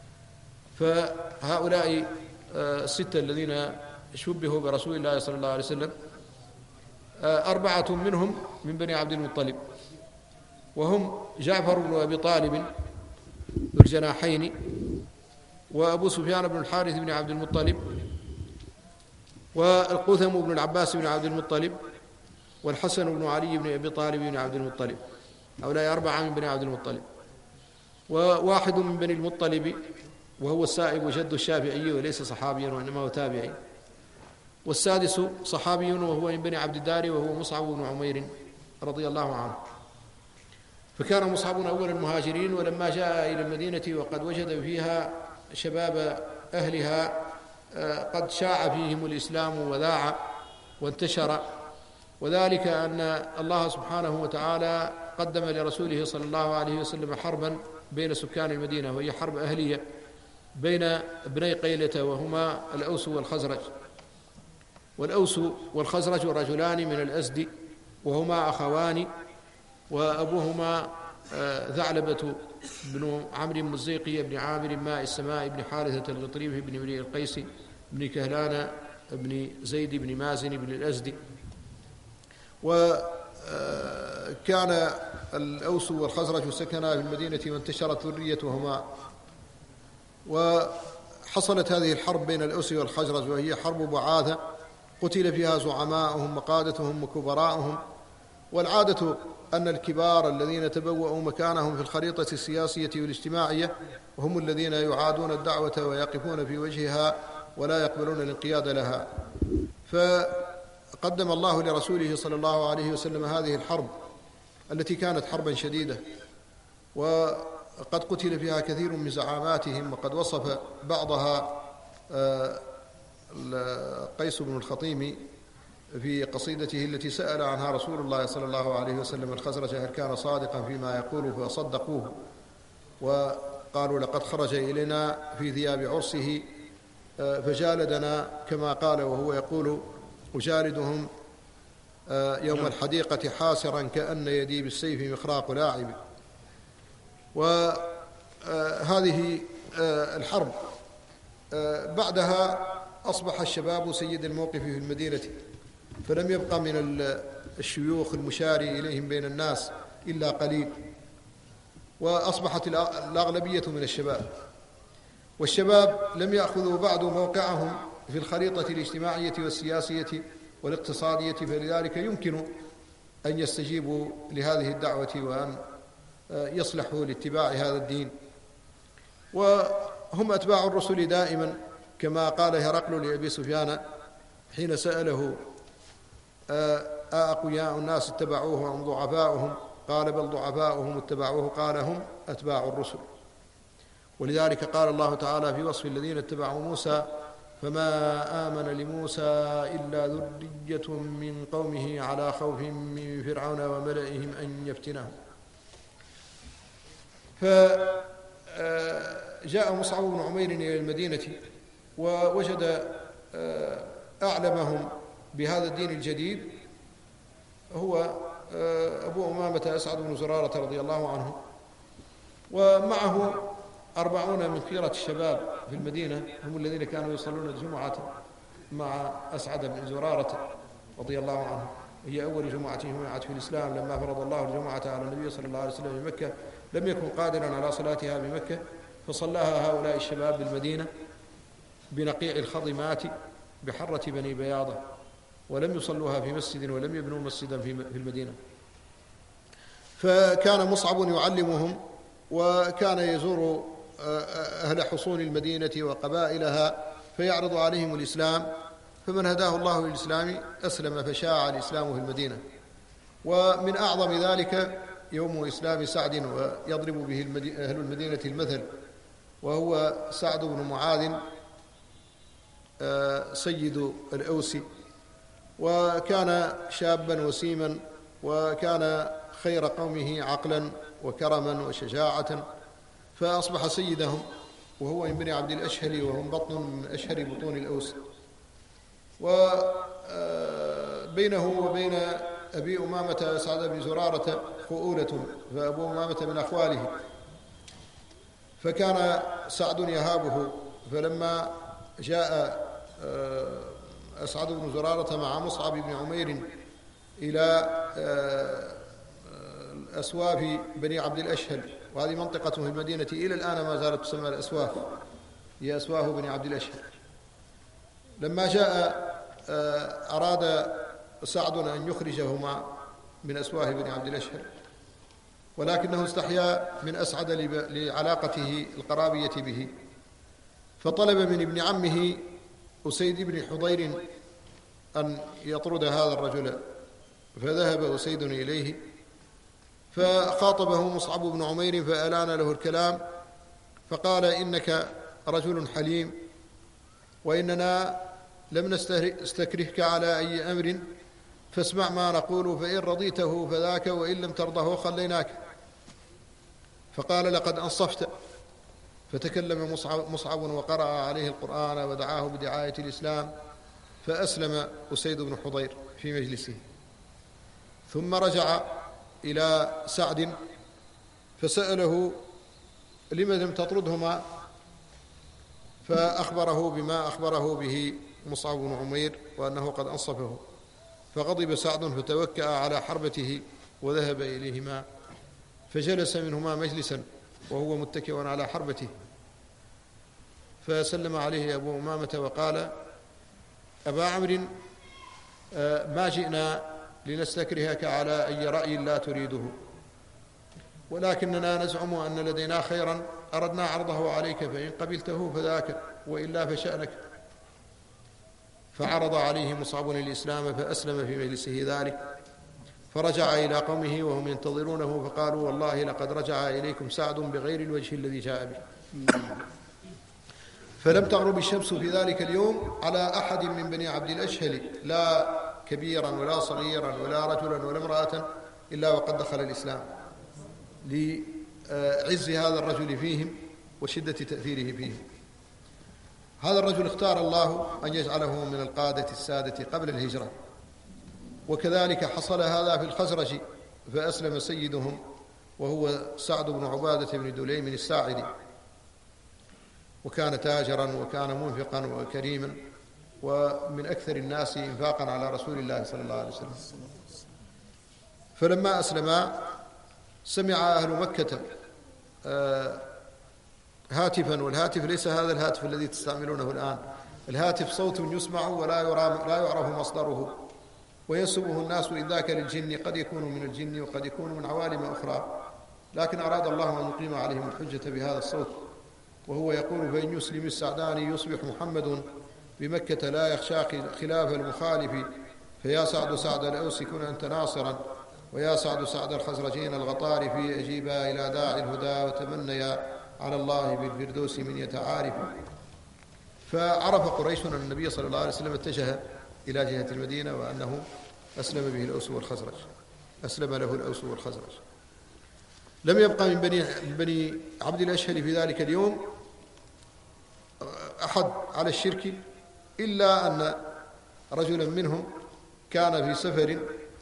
فهؤلاء الستة الذين شبهوا برسول الله صلى الله عليه وسلم، أربعة منهم من بني عبد المطلب، وهم جعفر بن أبي طالب ذو الجناحين، وأبو سفيان بن الحارث بن عبد المطلب، والقثم بن العباس بن عبد المطلب، والحسن بن علي بن أبي طالب بن عبد المطلب. هؤلاء أربعة من بني عبد المطلب. وواحد من بني المطلب وهو السائب جد الشافعي، وليس صحابيا وإنما هو تابعي. والسادس صحابي وهو من بني عبد الدار، وهو مصعب بن عمير رضي الله عنه. فكان مصعب أول المهاجرين، ولما جاء إلى المدينة وقد وجد فيها شباب أهلها قد شاع فيهم الإسلام وذاع وانتشر، وذلك أن الله سبحانه وتعالى قدم لرسوله صلى الله عليه وسلم حربا بين سكان المدينة، وهي حرب أهلية بين ابني قيلة وهما الأوس والخزرج. والأوس والخزرج رجلان من الأزد، وهما أخوان، وأبوهما ثعلبة بن عمرو مزيقي بن عامر ماء السماء بن حارثة الغطريف بن امرئ القيس بن كهلان بن زيد بن مازن بن الأزدي. وكان الأوس والخزرج سكنا في المدينة وانتشرت ذريتهما، وحصلت هذه الحرب بين الأوس والخزرج وهي حرب بعاثة قتل فيها زعماؤهم وقادتهم وكبراءهم. والعادة أن الكبار الذين تبوأوا مكانهم في الخريطة السياسية والاجتماعية هم الذين يعادون الدعوة ويقفون في وجهها ولا يقبلون الانقياد لها. فقدم الله لرسوله صلى الله عليه وسلم هذه الحرب التي كانت حربا شديدة، وقد قتل فيها كثير من زعاماتهم، وقد وصف بعضها قيس بن الخطيم في قصيدته التي سأل عنها رسول الله صلى الله عليه وسلم الخزرج هل كان صادقا فيما يقول فصدقوه، وقالوا لقد خرج إلينا في ثياب عرسه فجالدنا كما قال وهو يقول أجالدهم يوم الحديقة حاسرا كأن يدي بالسيف مخراق لاعب. وهذه الحرب بعدها أصبح الشباب سيد الموقف في المدينة، فلم يبقى من الشيوخ المشاري إليهم بين الناس إلا قليل، وأصبحت الأغلبية من الشباب. والشباب لم يأخذوا بعد موقعهم في الخريطة الاجتماعية والسياسية والاقتصادية، فلذلك يمكن أن يستجيبوا لهذه الدعوة وأن يصلحوا لاتباع هذا الدين. وهم أتباع الرسل دائما، كما قال هرقل لأبي سفيان حين سأله أأقوياء الناس اتبعوه أم ضعفاؤهم؟ قال بل ضعفاؤهم اتبعوه، قال هم أتباع الرسل. ولذلك قال الله تعالى في وصف الذين اتبعوا موسى فما آمن لموسى إلا ذرية من قومه على خوف من فرعون وملئهم أن يفتنهم. فجاء مصعب بن عمير إلى المدينة ووجد أعلمهم بهذا الدين الجديد هو أبو أمامة أسعد بن زرارة رضي الله عنه، ومعه 40 من خيرة الشباب في المدينة هم الذين كانوا يصلون الجمعة مع أسعد بن زرارة رضي الله عنه. هي أول جمعة جمعت في الإسلام لما فرض الله الجمعة على النبي صلى الله عليه وسلم بمكة، لم يكن قادرا على صلاتها بمكة، فصلاها هؤلاء الشباب بالمدينة بنقيع الخضمات بحرة بني بياضة، ولم يصلوها في مسجد ولم يبنوا مسجدا في المدينة. فكان مصعب يعلمهم، وكان يزور أهل حصون المدينة وقبائلها فيعرض عليهم الإسلام، فمن هداه الله للإسلام أسلم فشاع الإسلام في المدينة. ومن أعظم ذلك يوم إسلام سعد ويضرب به أهل المدينة المثل، وهو سعد بن معاذ سيد الأوس، وكان شابا وسيما، وكان خير قومه عقلا وكرما وشجاعة، فأصبح سيدهم، وهو من بني عبد الأشهل، وهم بطن من أشهر بطون الأوس. وبينه وبين أبي أمامة سعد بن زرارة خؤولة، فأبو أمامة من أخواله، فكان سعد يهابه. فلما جاء أسعد بن زرارة مع مصعب بن عمير إلى أسواف بني عبد الأشهل، وهذه منطقة في المدينة إلى الآن ما زالت تسمى الأسواف، هي أسواف بني عبد الأشهل. لما جاء أراد سعد أن يخرجهما من أسواف بني عبد الأشهل، ولكنه استحيا من أسعد لعلاقته القرابية به، فطلب من ابن عمه أسيد بن حضير أن يطرد هذا الرجل، فذهب أسيد إليه فخاطبه مصعب بن عمير فألان له الكلام، فقال إنك رجل حليم، وإننا لم نستكرهك على أي أمر، فاسمع ما نقول، فإن رضيته فذاك وإن لم ترضه خليناك. فقال لقد أنصفت. فتكلم مصعب وقرأ عليه القرآن ودعاه بدعاية الإسلام، فأسلم أسيد بن حضير في مجلسه. ثم رجع إلى سعد فسأله لم لم تطردهما، فأخبره بما أخبره به مصعب بن عمير وأنه قد أنصفه، فغضب سعد فتوكأ على حربته وذهب إليهما، فجلس منهما مجلسا وهو متكئ على حربته، فسلم عليه أبو أمامة وقال: أبا عمرو، ما جئنا لنستكرهك على أي رأي لا تريده، ولكننا نزعم أن لدينا خيرا أردنا عرضه عليك، فإن قبلته فذاك، وإلا فشأنك. فعرض عليه مصعب الإسلام فأسلم في مجلسه ذلك، فرجع إلى قومه وهم ينتظرونه، فقالوا: والله لقد رجع إليكم سعد بغير الوجه الذي جاء به. فلم تغرب الشمس في ذلك اليوم على أحد من بني عبد الأشهل، لا كبيرا ولا صغيرا ولا رجلا ولا امرأة، إلا وقد دخل الإسلام، لعز هذا الرجل فيهم وشدة تأثيره فيهم. هذا الرجل اختار الله أن يجعله من القادة السادة قبل الهجرة، وكذلك حصل هذا في الخزرج، فأسلم سيدهم وهو سعد بن عبادة بن دليم الساعدي، وكان تاجرا وكان منفقا وكريما، ومن أكثر الناس إنفاقا على رسول الله صلى الله عليه وسلم. فلما أسلما سمع أهل مكة هاتفا، والهاتف ليس هذا الهاتف الذي تستعملونه الآن، الهاتف صوت يسمع ولا لا يعرف مصدره، وينسبه الناس إذ ذاك للجن، قد يكون من الجن وقد يكون من عوالم أخرى، لكن أراد الله أن يقيم عليهم الحجة بهذا الصوت، وهو يقول: فإن يسلم السعدان يصبح محمد بمكة لا يخشى خلاف المخالف، فيا سعد سعد الأوس كن أنت ناصرا، ويا سعد سعد الخزرجين الغطارف أجيبا إلى داعي الهدى وتمنيا على الله بالفردوس من يتعارف. فعرف قريش أن النبي صلى الله عليه وسلم اتجه إلى جهة المدينة، وأنه أسلم به الأوس والخزرج، أسلم له الأوس والخزرج. لم يبقى من بني عبد الأشهل في ذلك اليوم أحد على الشرك، إلا أن رجلا منهم كان في سفر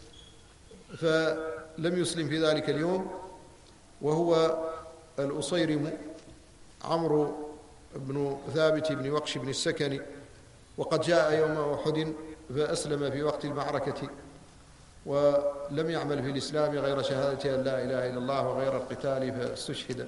فلم يسلم في ذلك اليوم، وهو الأصيرم عمرو بن ثابت بن وقش بن السكني، وقد جاء يوم أحد فأسلم في وقت المعركة، ولم يعمل في الإسلام غير شهادة أن لا إله إلا الله وغير القتال، فاستشهد،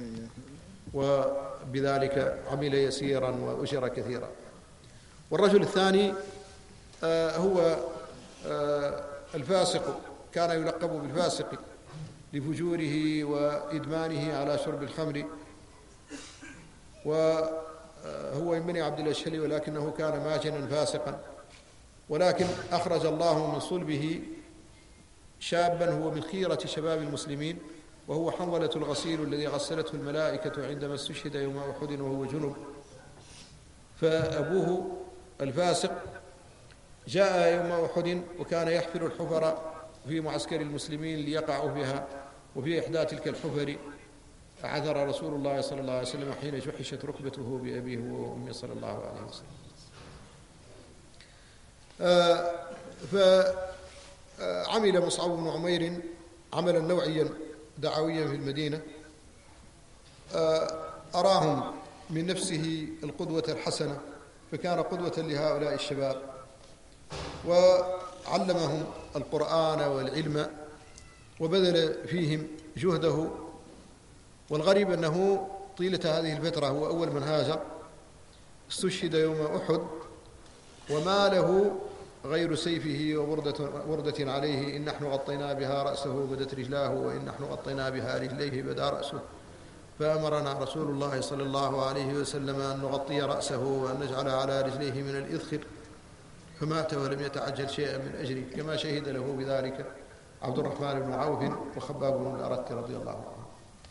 وبذلك عمل يسيرا وأجر كثيرا. والرجل الثاني هو الفاسق، كان يلقب بالفاسق لفجوره وإدمانه على شرب الخمر، وهو من بني عبد الأشهل، ولكنه كان ماجنا فاسقا، ولكن أخرج الله من صلبه شابا هو من خيرة شباب المسلمين، وهو حنظلة الغسيل الذي غسلته الملائكة عندما استشهد يوم أحد وهو جنب. فأبوه الفاسق جاء يوم أحد وكان يحفر الحفر في معسكر المسلمين ليقعوا فيها، وفي إحدى تلك الحفر عذر رسول الله صلى الله عليه وسلم حين جحشت ركبته بأبيه وأمه صلى الله عليه وسلم. فعمل مصعب بن عمير عملا نوعيا دعويا في المدينة، أراهم من نفسه القدوة الحسنة، فكان قدوة لهؤلاء الشباب، وعلمهم القرآن والعلم وبذل فيهم جهده. والغريب أنه طيلة هذه الفترة هو أول من هاجر، استشهد يوم أحد وما له غير سيفه ووردة عليه، إن نحن غطينا بها رأسه بدت رجلاه، وإن نحن غطينا بها رجليه بدا رأسه. فأمرنا رسول الله صلى الله عليه وسلم أن نغطي رأسه وأن نجعل على رجليه من الإذخر، فمات ولم يتعجل شيئا من أجره، كما شهد له بذلك عبد الرحمن بن عوف وخباب بن الأرت رضي الله عنه.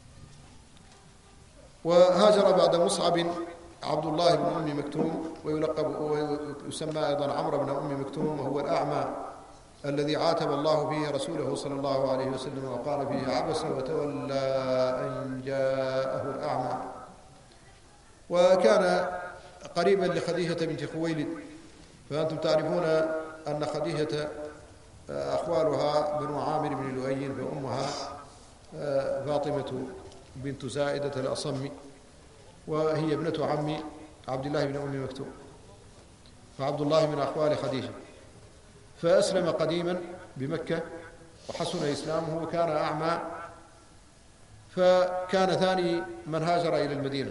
وهاجر بعد مصعب عبد الله بن أم مكتوم، ويسمى أيضا عمرو بن أم مكتوم، وهو الأعمى الذي عاتب الله فيه رسوله صلى الله عليه وسلم وقال فيه: عبس وتولى أن جاءه الأعمى. وكان قريبا لخديجة بنت خويلد، فأنتم تعرفون أن خديجة أخوالها بنو عامر بن لؤي، فأمها فاطمة بنت زائدة الأصم، وهي ابنة عم عبد الله بن أم مكتوم، وعبد الله من أخوال خديجة. فأسلم قديما بمكة وحسن إسلامه، وكان أعمى، فكان ثاني من هاجر إلى المدينة.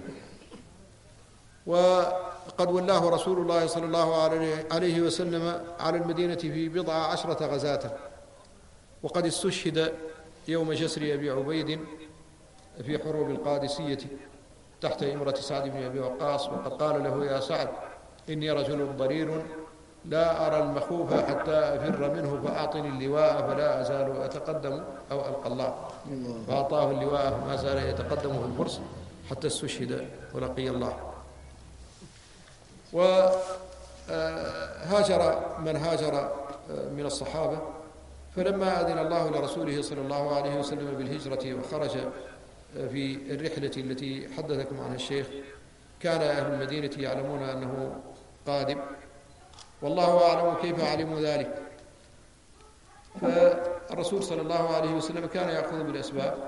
وقد ولاه رسول الله صلى الله عليه وسلم على المدينة في 10 غزاة، وقد استشهد يوم جسر أبي عبيد في حروب القادسية تحت إمرة سعد بن أبي وقاص. وقد قال له: يا سعد، إني رجل ضرير لا أرى المخوف حتى أفر منه، فأعطني اللواء فلا أزال أتقدم أو ألقى الله. فأعطاه اللواء فما زال يتقدم في الفرس حتى استشهد ولقي الله. وهاجر من هاجر من الصحابة، فلما أذن الله لرسوله صلى الله عليه وسلم بالهجرة وخرج في الرحلة التي حدثكم عنها الشيخ، كان أهل المدينة يعلمون أنه قادم، والله أعلم كيف علموا ذلك. فالرسول صلى الله عليه وسلم كان يأخذ بالأسباب،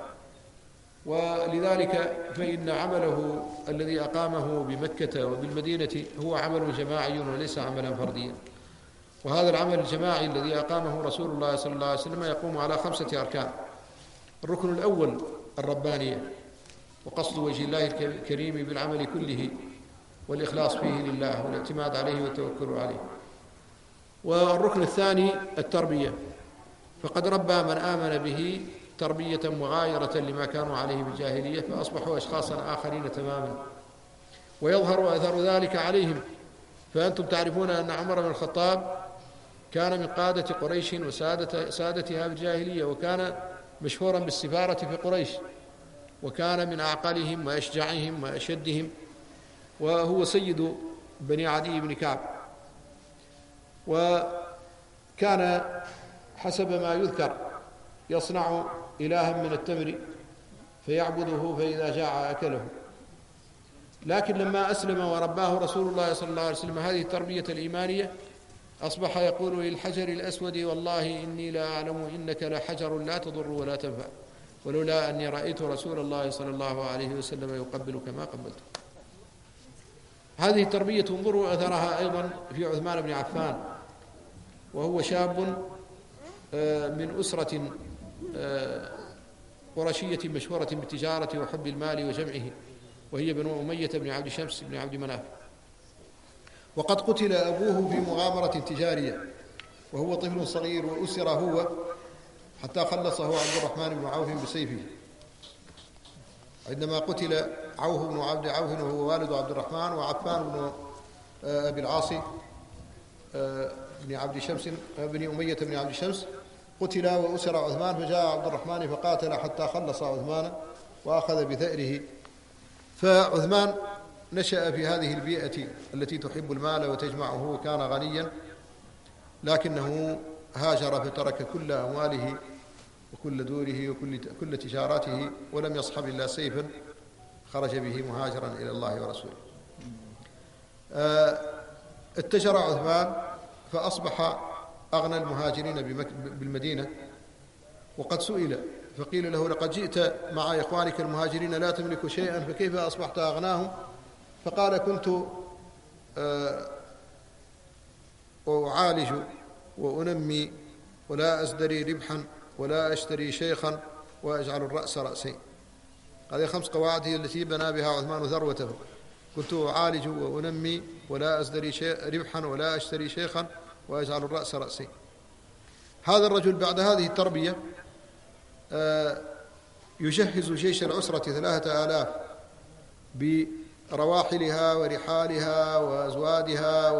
ولذلك فإن عمله الذي أقامه بمكة وبالمدينة هو عمل جماعي وليس عملا فرديا. وهذا العمل الجماعي الذي أقامه رسول الله صلى الله عليه وسلم يقوم على 5 أركان. الركن الأول الربانية، وقصد وجه الله الكريم بالعمل كله، والإخلاص فيه لله، والاعتماد عليه والتوكل عليه. والركن الثاني التربية، فقد ربى من آمن به تربية مغايرة لما كانوا عليه بالجاهلية، فأصبحوا أشخاصا آخرين تماما، ويظهر أثر ذلك عليهم. فأنتم تعرفون أن عمر بن الخطاب كان من قادة قريش وسادتها بالجاهلية، وكان مشهورا بالسفارة في قريش، وكان من أعقلهم وأشجعهم وأشدهم، وهو سيد بني عدي بن كعب. وكان حسب ما يذكر يصنع إلها من التمر فيعبده، فإذا جاع أكله. لكن لما أسلم ورباه رسول الله صلى الله عليه وسلم هذه التربية الإيمانية، أصبح يقول للحجر الأسود: والله إني لا أعلم إنك لحجر لا تضر ولا تنفع، ولولا أني رأيت رسول الله صلى الله عليه وسلم يقبلك ما قبلته. هذه التربية انظروا أثرها أيضا في عثمان بن عفان، وهو شاب من أسرة قرشية مشهورة بالتجارة وحب المال وجمعه، وهي بنو أمية بن عبد شمس بن عبد مناف. وقد قتل أبوه في مغامرة تجارية وهو طفل صغير، وأسر هو حتى خلصه عبد الرحمن بن عوف بسيفه. عندما قتل عوف بن عبد عوف وهو والد عبد الرحمن، وعفان بن أبي العاص بن عبد شمس بن أمية بن عبد شمس قتل وأسر عثمان، فجاء عبد الرحمن فقاتل حتى خلص عثمان وأخذ بثأره. فعثمان نشأ في هذه البيئة التي تحب المال وتجمعه، وكان غنيا، لكنه هاجر فترك كل أمواله وكل دوره وكل تجاراته، ولم يصحب إلا سيفا خرج به مهاجرا إلى الله ورسوله. اتجر عثمان فأصبح أغنى المهاجرين بالمدينة. وقد سئل فقيل له: لقد جئت مع إخوانك المهاجرين لا تملك شيئا، فكيف أصبحت أغناهم؟ فقال: كنت أعالج وأنمي ولا أزدري ربحا ولا أشتري شيخا وأجعل الرأس رأسين. هذه 5 قواعد هي التي بنى بها عثمان ثروته: كنت أعالج وأنمي ولا أزدري ربحا ولا أشتري شيخا وأجعل الرأس رأسين. هذا الرجل بعد هذه التربية يجهز جيش العسرة 3000 برواحلها ورحالها وأزوادها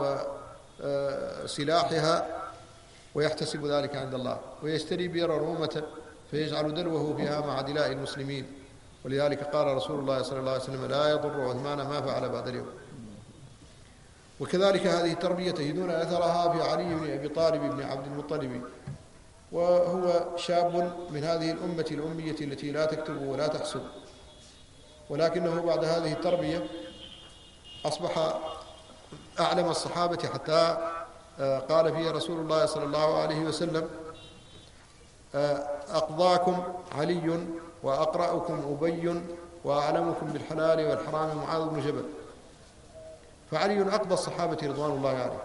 وسلاحها، ويحتسب ذلك عند الله، ويشتري بئر رومة فيجعل دلوه فيها مع دلاء المسلمين. ولذلك قال رسول الله صلى الله عليه وسلم: لا يضر عثمان ما فعل بعد اليوم. وكذلك هذه التربية تجدون أثرها في علي بن أبي طالب بن عبد المطلب، وهو شاب من هذه الأمة الأمية التي لا تكتب ولا تحسب، ولكنه بعد هذه التربية أصبح أعلم الصحابة، حتى قال فيه رسول الله صلى الله عليه وسلم: أقضاكم علي وأقرأكم أبي وأعلمكم بالحلال والحرام معاذ بن جبل. فعلي أقضى الصحابة رضوان الله عليه.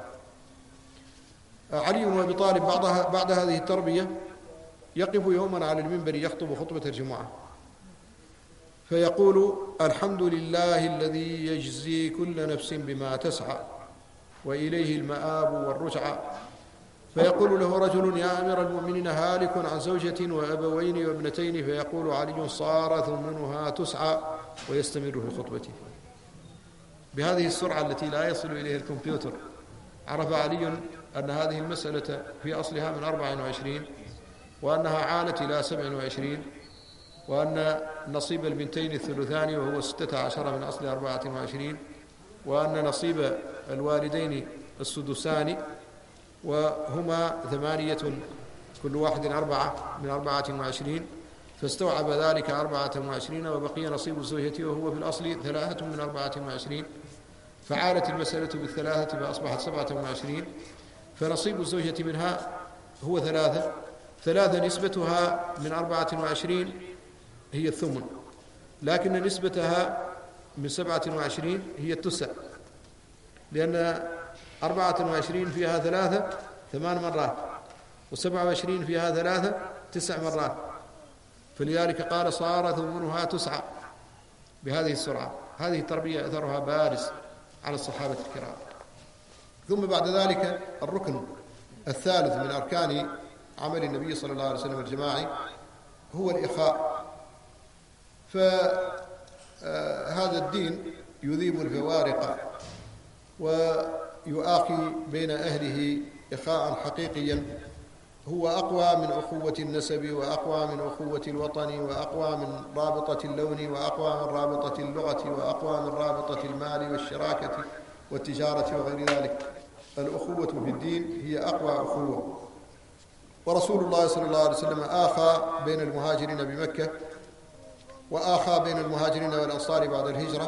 علي وأبي طالب بعد هذه التربية يقف يوما على المنبر يخطب خطبة الجمعة فيقول: الحمد لله الذي يجزي كل نفس بما تسعى وإليه المآب والرجعى. فيقول له رجل: يا أمير المؤمنين، هالك عن زوجة وأبوين وابنتين. فيقول علي: صار ثمنها تسعى. ويستمر في خطبته بهذه السرعة التي لا يصل إليها الكمبيوتر. عرف علي أن هذه المسألة في أصلها من 24 وأنها عالت إلى 27 وأن نصيب البنتين الثلثان وهو 16 من أصل 24 وأن نصيب الوالدين السدسان وهما 8 كل واحد 4 من 24. فاستوعب ذلك 24 وبقي نصيب الزوجة وهو في الأصل 3 من 24. فعالت المسألة بالثلاثة فأصبحت 27. فنصيب الزوجة منها هو 3 نسبتها من 24 هي الثمن، لكن نسبتها من 27 هي التسع، لأن 24 فيها 8 مرات و27 فيها 9 مرات. فلذلك قال: صار ثمنها تسعى بهذه السرعة. هذه التربية أثرها بارز على الصحابة الكرام. ثم بعد ذلك الركن الثالث من أركان عمل النبي صلى الله عليه وسلم الجماعي هو الإخاء. فهذا الدين يذيب الفوارق ويؤاخي بين أهله إخاء حقيقيا هو أقوى من أخوة النسب وأقوى من أخوة الوطن وأقوى من رابطة اللون وأقوى من رابطة اللغة وأقوى من رابطة المال والشراكة والتجارة وغير ذلك. الأخوة في الدين هي أقوى أخوة. ورسول الله صلى الله عليه وسلم آخى بين المهاجرين بمكة وآخى بين المهاجرين والأنصار بعد الهجرة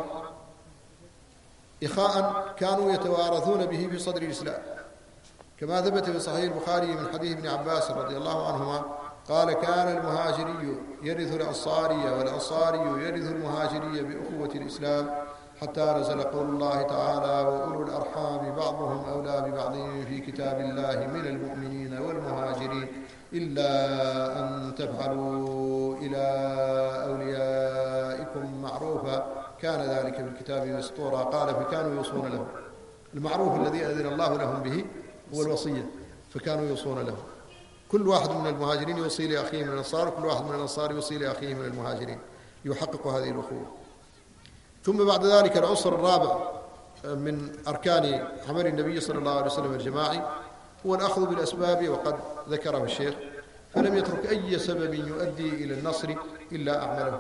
إخاء كانوا يتوارثون به في صدر الإسلام، كما ثبت في صحيح البخاري من حديث ابن عباس رضي الله عنهما قال: كان المهاجري يرث الأنصاري والأنصاري يرث المهاجري بأخوة الإسلام حتى نزل قول الله تعالى: وأولو الأرحام بعضهم أولى ببعض في كتاب الله من المؤمنين والمهاجرين إلا أن تفعلوا إلى أوليائكم معروفا كان ذلك في الكتاب مسطورا. قال: فكانوا يوصون له. المعروف الذي أذن الله لهم به هو الوصية، فكانوا يوصون له. كل واحد من المهاجرين يوصي لأخيه من الأنصار وكل واحد من الأنصار يوصي لأخيه من المهاجرين يحقق هذه الأخوة. ثم بعد ذلك العنصر الرابع من أركان عمل النبي صلى الله عليه وسلم الجماعي هو الأخذ بالأسباب، وقد ذكره الشيخ: فلم يترك أي سبب يؤدي إلى النصر إلا أعمله.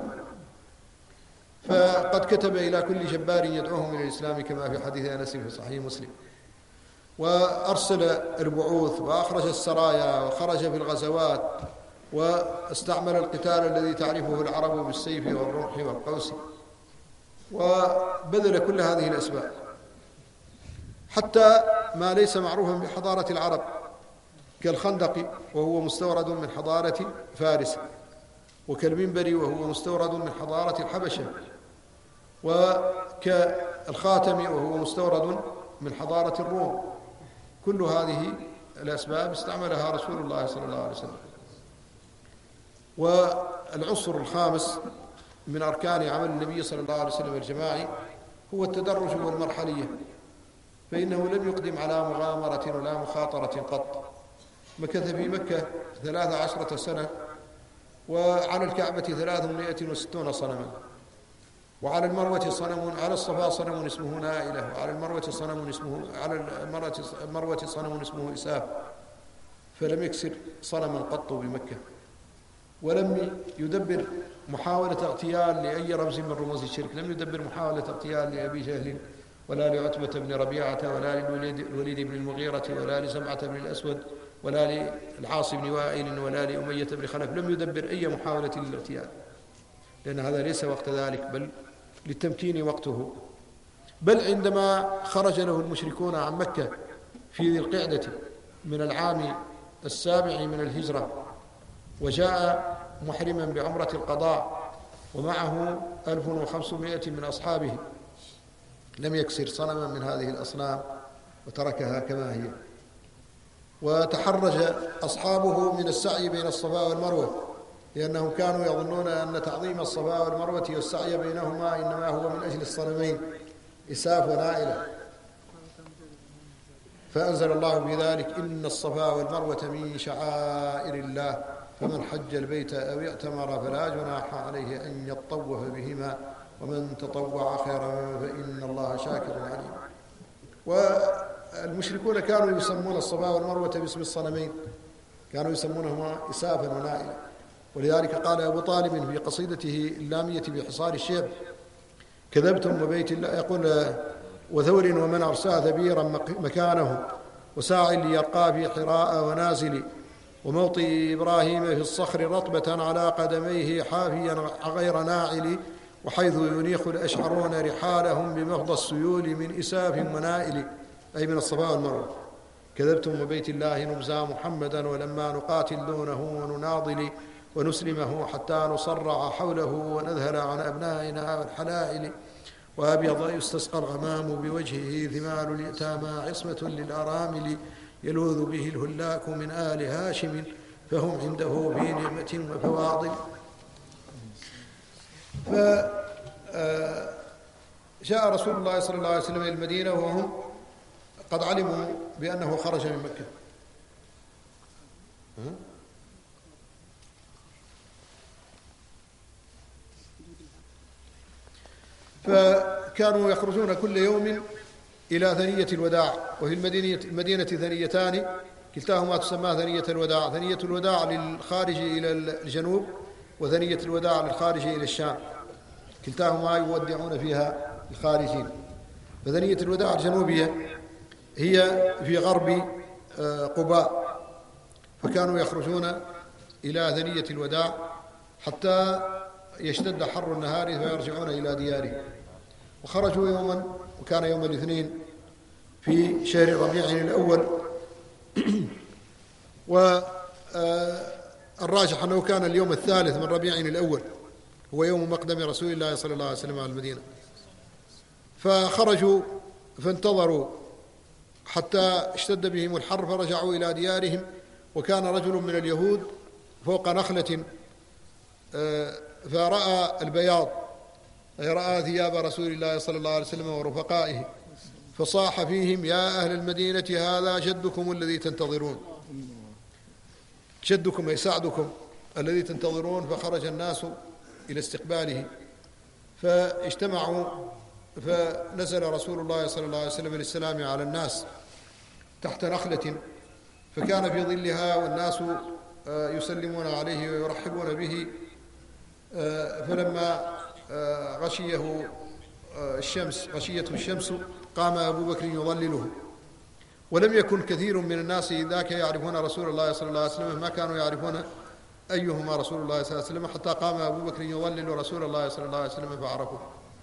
فقد كتب إلى كل جبار يدعوهم إلى الإسلام كما في حديث أنس في صحيح مسلم، وأرسل البعوث وأخرج السرايا وخرج في الغزوات واستعمل القتال الذي تعرفه العرب بالسيف والرمح والقوس، وبذل كل هذه الأسباب حتى ما ليس معروفا بحضارة العرب كالخندق وهو مستورد من حضارة فارس، وكالمنبر وهو مستورد من حضارة الحبشة، وكالخاتم وهو مستورد من حضارة الروم. كل هذه الأسباب استعملها رسول الله صلى الله عليه وسلم. والعنصر الخامس من أركان عمل النبي صلى الله عليه وسلم الجماعي هو التدرج والمرحلية، فإنه لم يقدم على مغامرة ولا مخاطرة قط. مكث في مكة 13 سنة، وعلى الكعبة 360 صنما، وعلى المروة صنم، على الصفا صنم اسمه نائلة، وعلى المروة صنم اسمه اسمه إساف، فلم يكسر صنما قط بمكة، ولم يدبر محاولة اغتيال لأي رمز من رموز الشرك. لم يدبر محاولة اغتيال لأبي جهل ولا لعتبة بن ربيعة ولا للوليد بن المغيرة ولا لزمعة بن الأسود ولا للعاص بن وائل ولا لأمية بن خلف. لم يدبر أي محاولة للاغتيال، لأن هذا ليس وقت ذلك، بل للتمكين وقته. بل عندما خرج له المشركون عن مكة في ذي القعدة من العام 7 من الهجرة وجاء محرما بعمرة القضاء ومعه 1500 من أصحابه، لم يكسر صنما من هذه الأصنام وتركها كما هي. وتحرج أصحابه من السعي بين الصفا والمروة، لأنهم كانوا يظنون أن تعظيم الصفا والمروة والسعي بينهما إنما هو من أجل الصنمين إساف ونائلة. فأنزل الله بذلك: إن الصفا والمروة من شعائر الله فمن حج البيت أو ائتمر فلا جناح عليه أن يطوف بهما ومن تطوع خيرا فإن الله شاكر عليم. والمشركون كانوا يسمون الصفا والمروة باسم الصنمين، كانوا يسمونهما إسافا ونائلا. ولذلك قال أبو طالب في قصيدته اللامية بحصار الشيخ: كذبتم وبيت الله، يقول: وثور ومن أرسى ثبيرا مكانه وساع ليرقى في حراء ونازل وموطئ إبراهيم في الصخر رطبة على قدميه حافيا غير ناعل وحيث ينيخ الأشعرون رحالهم بمفضى السيول من إساف ونائل، أي من الصفا والمروة. كذبتم وبيت الله نبزى محمدا ولما نقاتل دونه ونناضل ونسلمه حتى نصرع حوله ونذهل عن أبنائنا والحلائل وأبيض يستسقى الغمام بوجهه ثمال اليتامى عصمة للأرامل يلوذ به الهلاك من آل هاشم فهم عنده في نعمة وفواضل. فجاء رسول الله صلى الله عليه وسلم إلى المدينة وهم قد علموا بأنه خرج من مكة. فكانوا يخرجون كل يوم إلى ثنية الوداع، وفي المدينة ثنيتان كلتاهما تسمى ثنية الوداع، ثنية الوداع للخارج إلى الجنوب وثنية الوداع للخارج إلى الشام، كلتاهما يودعون فيها الخارجين. فثنية الوداع الجنوبية هي في غرب قباء، فكانوا يخرجون إلى ثنية الوداع حتى يشتد حر النهار فيرجعون إلى ديارهم. وخرجوا يوما، وكان يوم الاثنين في شهر ربيع الأول، والراجح أنه كان اليوم الثالث من ربيع الأول، هو يوم مقدم رسول الله صلى الله عليه وسلم على المدينة. فخرجوا فانتظروا حتى اشتد بهم الحر فرجعوا إلى ديارهم. وكان رجل من اليهود فوق نخلة فرأى البياض، أي رأى ثياب رسول الله صلى الله عليه وسلم ورفقائه، فصاح فيهم: يا أهل المدينة هذا جدكم الذي تنتظرون، جدكم أي سعدكم الذي تنتظرون. فخرج الناس إلى استقباله فاجتمعوا، فنزل رسول الله صلى الله عليه وسلم للسلام على الناس تحت نخلة فكان في ظلها والناس يسلمون عليه ويرحبون به. فلما غشيته الشمس قام أبو بكر يظلله. ولم يكن كثير من الناس ذاك يعرفون رسول الله صلى الله عليه وسلم، ما كانوا يعرفون أيهما رسول الله صلى الله عليه وسلم، حتى قام أبو بكر يظلل رسول الله صلى الله عليه وسلم فعرفوه.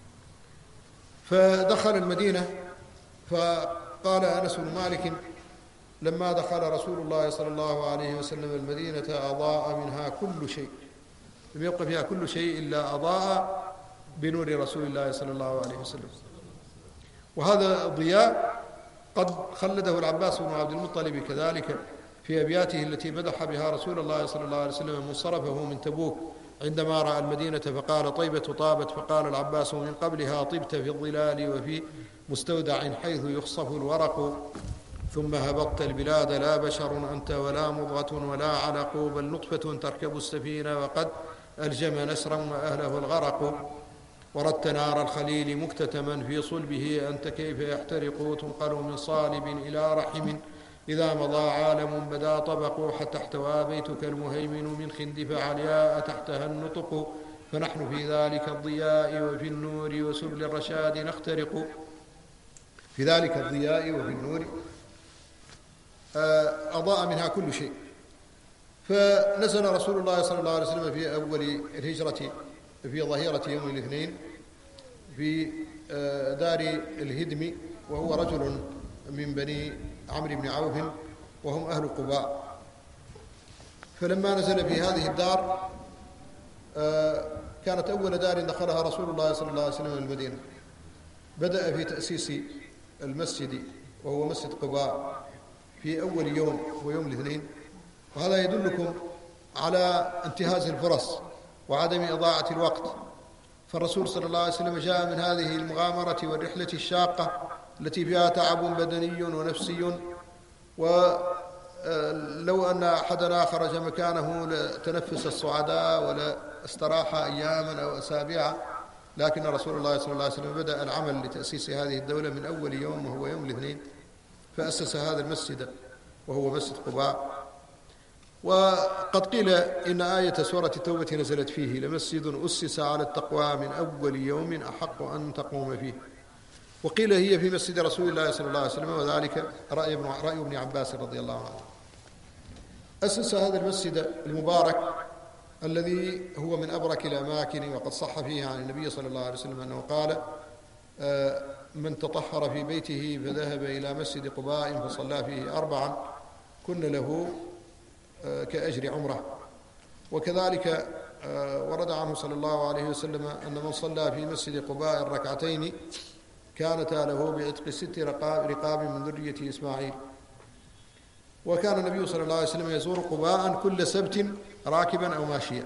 فدخل المدينة، فقال أنس بن مالك: لما دخل رسول الله صلى الله عليه وسلم المدينة أضاء منها كل شيء، لم يبق فيها كل شيء إلا أضاء بنور رسول الله صلى الله عليه وسلم. وهذا الضياء قد خلده العباس بن عبد المطلب كذلك في أبياته التي مدح بها رسول الله صلى الله عليه وسلم منصرفه من تبوك عندما رأى المدينة فقال: طيبة طابت، فقال العباس: من قبلها طبت في الظلال وفي مستودع حيث يخصف الورق، ثم هبطت البلاد لا بشر أنت ولا مضغة ولا علق، بل نطفة تركب السفينة وقد ألجم نسرا وأهله الغرق، وردت نار الخليل مكتتما في صلبه أنت كيف يحترق، تنقل من صالب إلى رحم إذا مضى عالم بدا طبق، حتى احتوى بيتك المهيمن من خندف علياء تحتها النطق، فنحن في ذلك الضياء وفي النور وسبل الرشاد نخترق. في ذلك الضياء وفي النور أضاء منها كل شيء. فنزل رسول الله صلى الله عليه وسلم في أول الهجرة في ظهيرة يوم الاثنين في دار الهدم، وهو رجل من بني عمرو بن عوف وهم أهل قباء. فلما نزل في هذه الدار كانت أول دار دخلها رسول الله صلى الله عليه وسلم المدينة. بدأ في تأسيس المسجد وهو مسجد قباء في أول يوم ويوم الاثنين، وهذا يدلكم على انتهاز الفرص وعدم إضاعة الوقت. فالرسول صلى الله عليه وسلم جاء من هذه المغامرة والرحلة الشاقة التي فيها تعب بدني ونفسي، ولو أن أحدنا خرج مكانه لتنفس الصعداء ولا استراح أياما أو أسابيع، لكن رسول الله صلى الله عليه وسلم بدأ العمل لتأسيس هذه الدولة من أول يوم وهو يوم الاثنين، فأسس هذا المسجد وهو مسجد قباء. وقد قيل إن آية سورة التوبة نزلت فيه: لمسجد أسس على التقوى من أول يوم أحق أن تقوم فيه. وقيل هي في مسجد رسول الله صلى الله عليه وسلم، وذلك رأي ابن عباس رضي الله عنه. أسس هذا المسجد المبارك الذي هو من أبرك الأماكن، وقد صح فيه عن النبي صلى الله عليه وسلم أنه قال: من تطهر في بيته فذهب إلى مسجد قباء فصلى فيه 4 كن له كأجر عمره. وكذلك ورد عنه صلى الله عليه وسلم أن من صلى في مسجد قباء 2 ركعتين كانتا له بعتق 6 رقاب من ذرية إسماعيل. وكان النبي صلى الله عليه وسلم يزور قباء كل سبت راكبا أو ماشيا،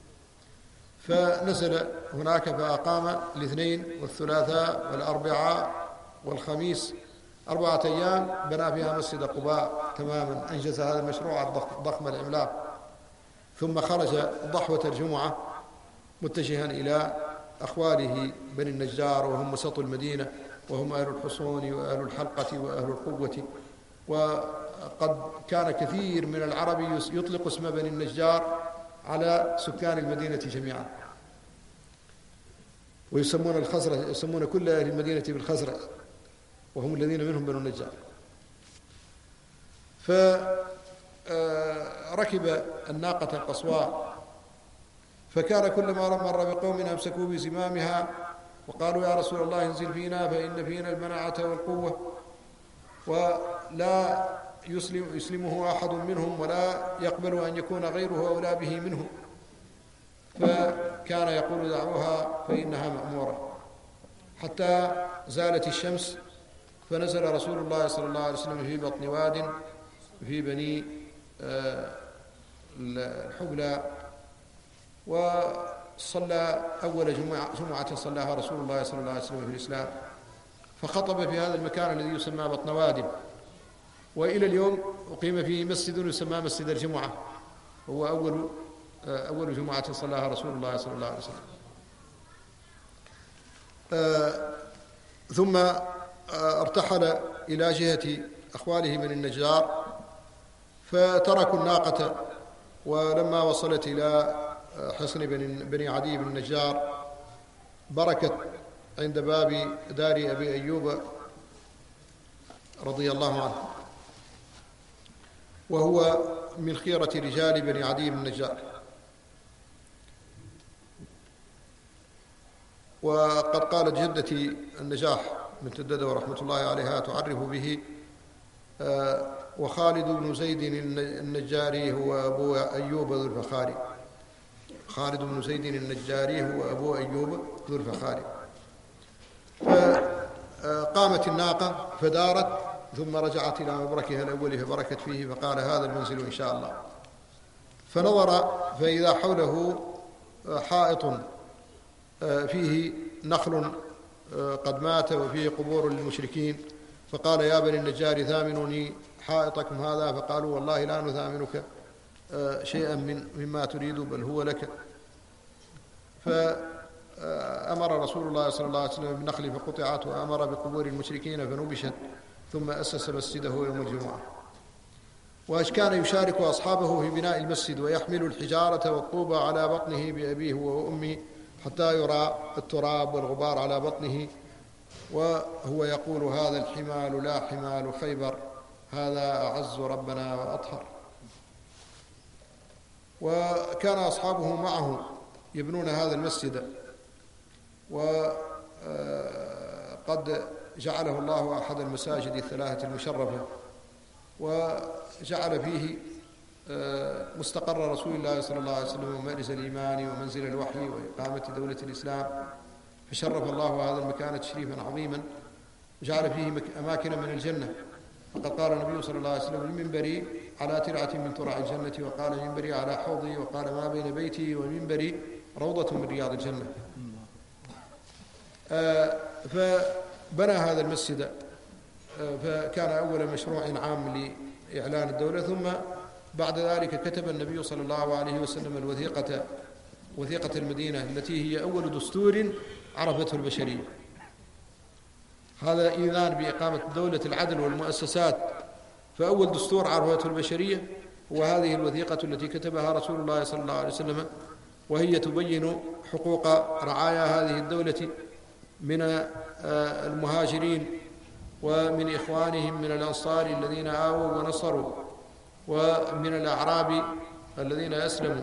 فنزل هناك فأقام الاثنين والثلاثاء والأربعاء والخميس 4 أيام بنى فيها مسجد قباء تماما، أنجز هذا المشروع الضخم العملاق. ثم خرج ضحوة الجمعة متجها إلى أخواله بني النجار، وهم وسط المدينة، وهم أهل الحصون وأهل الحلقة وأهل القوة. وقد كان كثير من العرب يطلق اسم بني النجار على سكان المدينة جميعا، ويسمون الخزرج، يسمون كل أهل المدينة بالخزرج، وهم الذين منهم بنو النجار. فركب الناقة القصواء، فكان كلما مر بقوم أمسكوا بزمامها وقالوا: يا رسول الله انزل فينا فإن فينا المناعة والقوة، ولا يسلمه أحد منهم ولا يقبل أن يكون غيره أولى به منه. فكان يقول: دعوها فإنها مأمورة، حتى زالت الشمس، فنزل رسول الله صلى الله عليه وسلم في بطن واد في بني الحبلى، وصلى أول جمعة صلاها رسول الله صلى الله عليه وسلم في الإسلام، فخطب في هذا المكان الذي يسمى بطن واد. وإلى اليوم أقيم فيه مسجد يسمى مسجد الجمعة، هو أول جمعة صلاها رسول الله صلى الله عليه وسلم. ثم ارتحل إلى جهة أخواله من النجار، فتركوا الناقة، ولما وصلت إلى حصن بني عدي بن النجار بركت عند باب دار أبي أيوب رضي الله عنه، وهو من خيرة رجال بني عدي بن النجار. وقد قالت جدتي النجاح بنت الددة رحمة الله عليها تعرف به: وخالد بن زيد النجاري هو أبو أيوب ذو الفخاري. خالد بن زيد النجاري هو أبو أيوب ذو الفخاري. فقامت الناقة فدارت، ثم رجعت إلى مبركها الأول فبركت فيه، فقال: هذا المنزل إن شاء الله. فنظر فإذا حوله حائط فيه نخل قد مات وفيه قبور للمشركين، فقال: يا بني النجار ثامنوني حائطكم هذا، فقالوا: والله لا نثامنك شيئا مما تريد، بل هو لك. فأمر رسول الله صلى الله عليه وسلم بالنخل فقطعت، وأمر بقبور المشركين فنبشت، ثم أسس مسجده يوم الجمعة. وكان يشارك أصحابه في بناء المسجد، ويحمل الحجارة والطوب على بطنه بأبيه وأمه حتى يرى التراب والغبار على بطنه، وهو يقول: هذا الحمال لا حمال خيبر، هذا أعز ربنا وأطهر. وكان أصحابه معه يبنون هذا المسجد، وقد جعله الله أحد المساجد 3 المشرفة، وجعل فيه مستقر رسول الله صلى الله عليه وسلم ومأرز الإيمان ومنزل الوحي وإقامة دولة الإسلام، فشرف الله هذا المكان تشريفا عظيما وجعل فيه أماكن من الجنة. فقد قال النبي صلى الله عليه وسلم: المنبري على ترعة من ترع الجنة، وقال منبري على حوضي، وقال ما بين بيتي ومنبري روضة من رياض الجنة. فبنى هذا المسجد، فكان أول مشروع عام لإعلان الدولة. ثم بعد ذلك كتب النبي صلى الله عليه وسلم وثيقة المدينة التي هي أول دستور عرفته البشرية. هذا إذان بإقامة دولة العدل والمؤسسات، فأول دستور عرفته البشرية هو هذه الوثيقة التي كتبها رسول الله صلى الله عليه وسلم، وهي تبين حقوق رعايا هذه الدولة من المهاجرين ومن إخوانهم من الأنصار الذين آووا ونصروا، ومن الأعراب الذين أسلموا،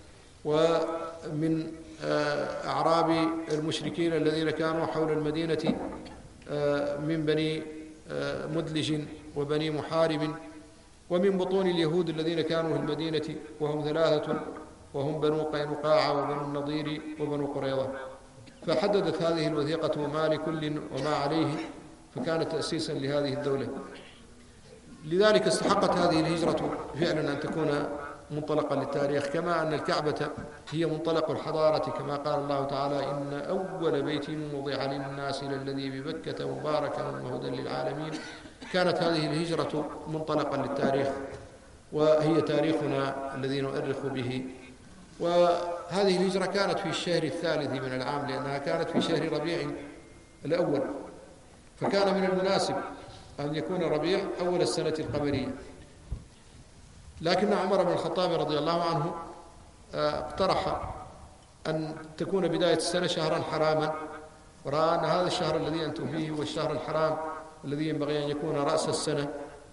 ومن أعراب المشركين الذين كانوا حول المدينة من بني مدلج وبني محارب، ومن بطون اليهود الذين كانوا في المدينة وهم 3، وهم بنو قينقاع وبنو النضير وبنو قريظة. فحددت هذه الوثيقة ما لكل وما عليه، فكانت تأسيسا لهذه الدولة. لذلك استحقت هذه الهجرة فعلا أن تكون منطلقا للتاريخ، كما أن الكعبة هي منطلق الحضارة، كما قال الله تعالى: إن أول بيت وضع للناس للذي ببكة مباركا وهدى للعالمين. كانت هذه الهجرة منطلقا للتاريخ، وهي تاريخنا الذي نؤرخ به. وهذه الهجرة كانت في الشهر الثالث من العام، لأنها كانت في شهر ربيع الأول، فكان من المناسب أن يكون ربيع أول السنة القمرية. لكن عمر بن الخطاب رضي الله عنه اقترح أن تكون بداية السنة شهرا حراما، ورأى أن هذا الشهر الذي أنتم فيه هو الشهر الحرام الذي ينبغي أن يكون رأس السنة،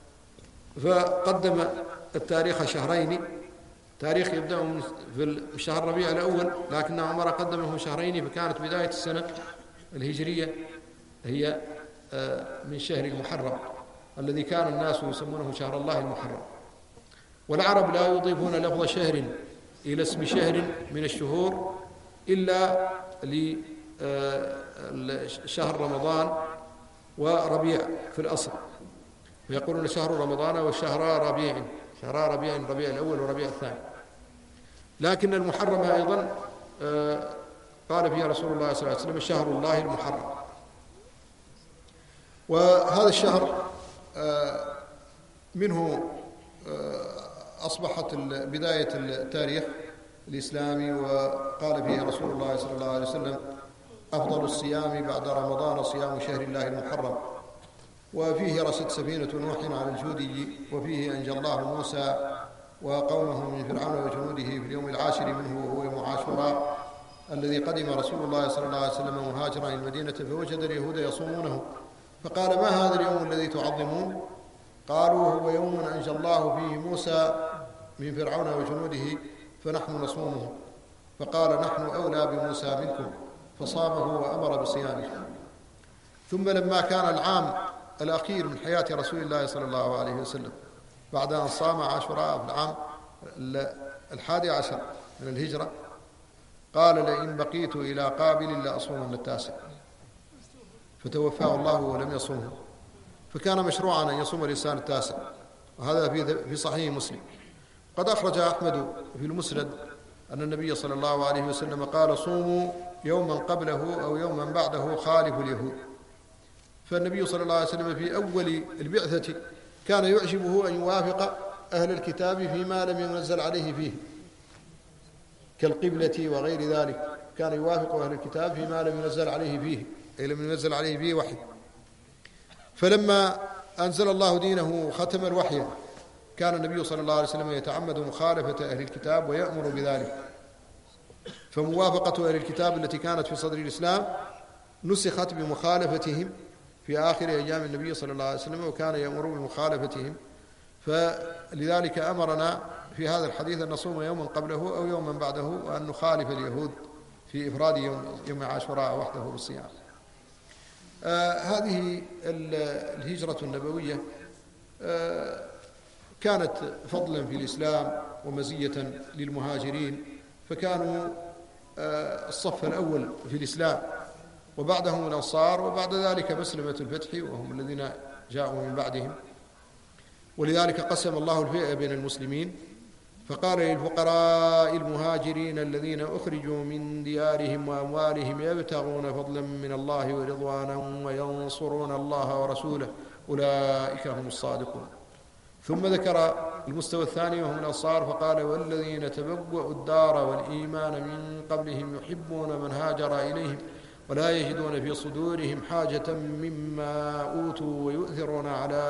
فقدم التاريخ شهرين. تاريخ يبدأ في شهر ربيع الأول، لكن عمر قدمه شهرين، فكانت بداية السنة الهجرية هي من شهر المحرم الذي كان الناس يسمونه شهر الله المحرم. والعرب لا يضيفون لفظ شهر إلى اسم شهر من الشهور إلا لشهر رمضان وربيع في الأصل، ويقولون شهر رمضان وشهر ربيع، شهر ربيع الأول وربيع الثاني. لكن المحرم أيضا قال فيها رسول الله صلى الله عليه وسلم: شهر الله المحرم. وهذا الشهر منه أصبحت بداية التاريخ الإسلامي، وقال فيه رسول الله صلى الله عليه وسلم: أفضل الصيام بعد رمضان صيام شهر الله المحرم. وفيه رست سفينة نوح على الجودي، وفيه أنجى الله موسى وقومه من فرعون وجنوده في اليوم العاشر منه، وهو يوم عاشوراء الذي قدم رسول الله صلى الله عليه وسلم مهاجرا إلى المدينة، فوجد اليهود يصومونه، فقال: ما هذا اليوم الذي تعظمون؟ قالوا: هو يوم أنجى الله فيه موسى من فرعون وجنوده فنحن نصومه. فقال: نحن أولى بموسى منكم، فصامه وأمر بصيامه. ثم لما كان العام الأخير من حياة رسول الله صلى الله عليه وسلم، بعد أن صام عاشوراء في العام 11 من الهجرة، قال: لئن بقيت إلى قابل لأصومن التاسع، فتوفاه الله ولم يصومه. فكان مشروعا أن يصوم الإنسان التاسع، وهذا في صحيح مسلم. قد أخرج أحمد في المسند أن النبي صلى الله عليه وسلم قال: صوموا يوما قبله أو يوما بعده خالف اليهود. فالنبي صلى الله عليه وسلم في أول البعثة كان يعجبه أن يوافق أهل الكتاب فيما لم ينزل عليه فيه، كالقبلة وغير ذلك، كان يوافق أهل الكتاب فيما لم ينزل عليه فيه، أي لم ينزل عليه فيه وحي. فلما أنزل الله دينه ختم الوحي، كان النبي صلى الله عليه وسلم يتعمد مخالفة أهل الكتاب ويأمر بذلك. فموافقة أهل الكتاب التي كانت في صدر الإسلام نسخت بمخالفتهم في آخر أيام النبي صلى الله عليه وسلم، وكان يأمر بمخالفتهم. فلذلك أمرنا في هذا الحديث أن نصوم يوما قبله أو يوما بعده، وأن نخالف اليهود في إفراد يوم عاشوراء وحده بالصيام. هذه الهجرة النبوية كانت فضلا في الإسلام ومزية للمهاجرين، فكانوا الصف الأول في الإسلام، وبعدهم الأنصار، وبعد ذلك مسلمة الفتح وهم الذين جاءوا من بعدهم. ولذلك قسم الله الفئة بين المسلمين فقال للفقراء المهاجرين الذين أخرجوا من ديارهم وأموالهم يبتغون فضلا من الله ورضوانا وينصرون الله ورسوله أولئك هم الصادقون. ثم ذكر المستوى الثاني وهم الأنصار فقال والذين تبوأوا الدار والإيمان من قبلهم يحبون من هاجر إليهم ولا يجدون في صدورهم حاجة مما أوتوا ويؤثرون على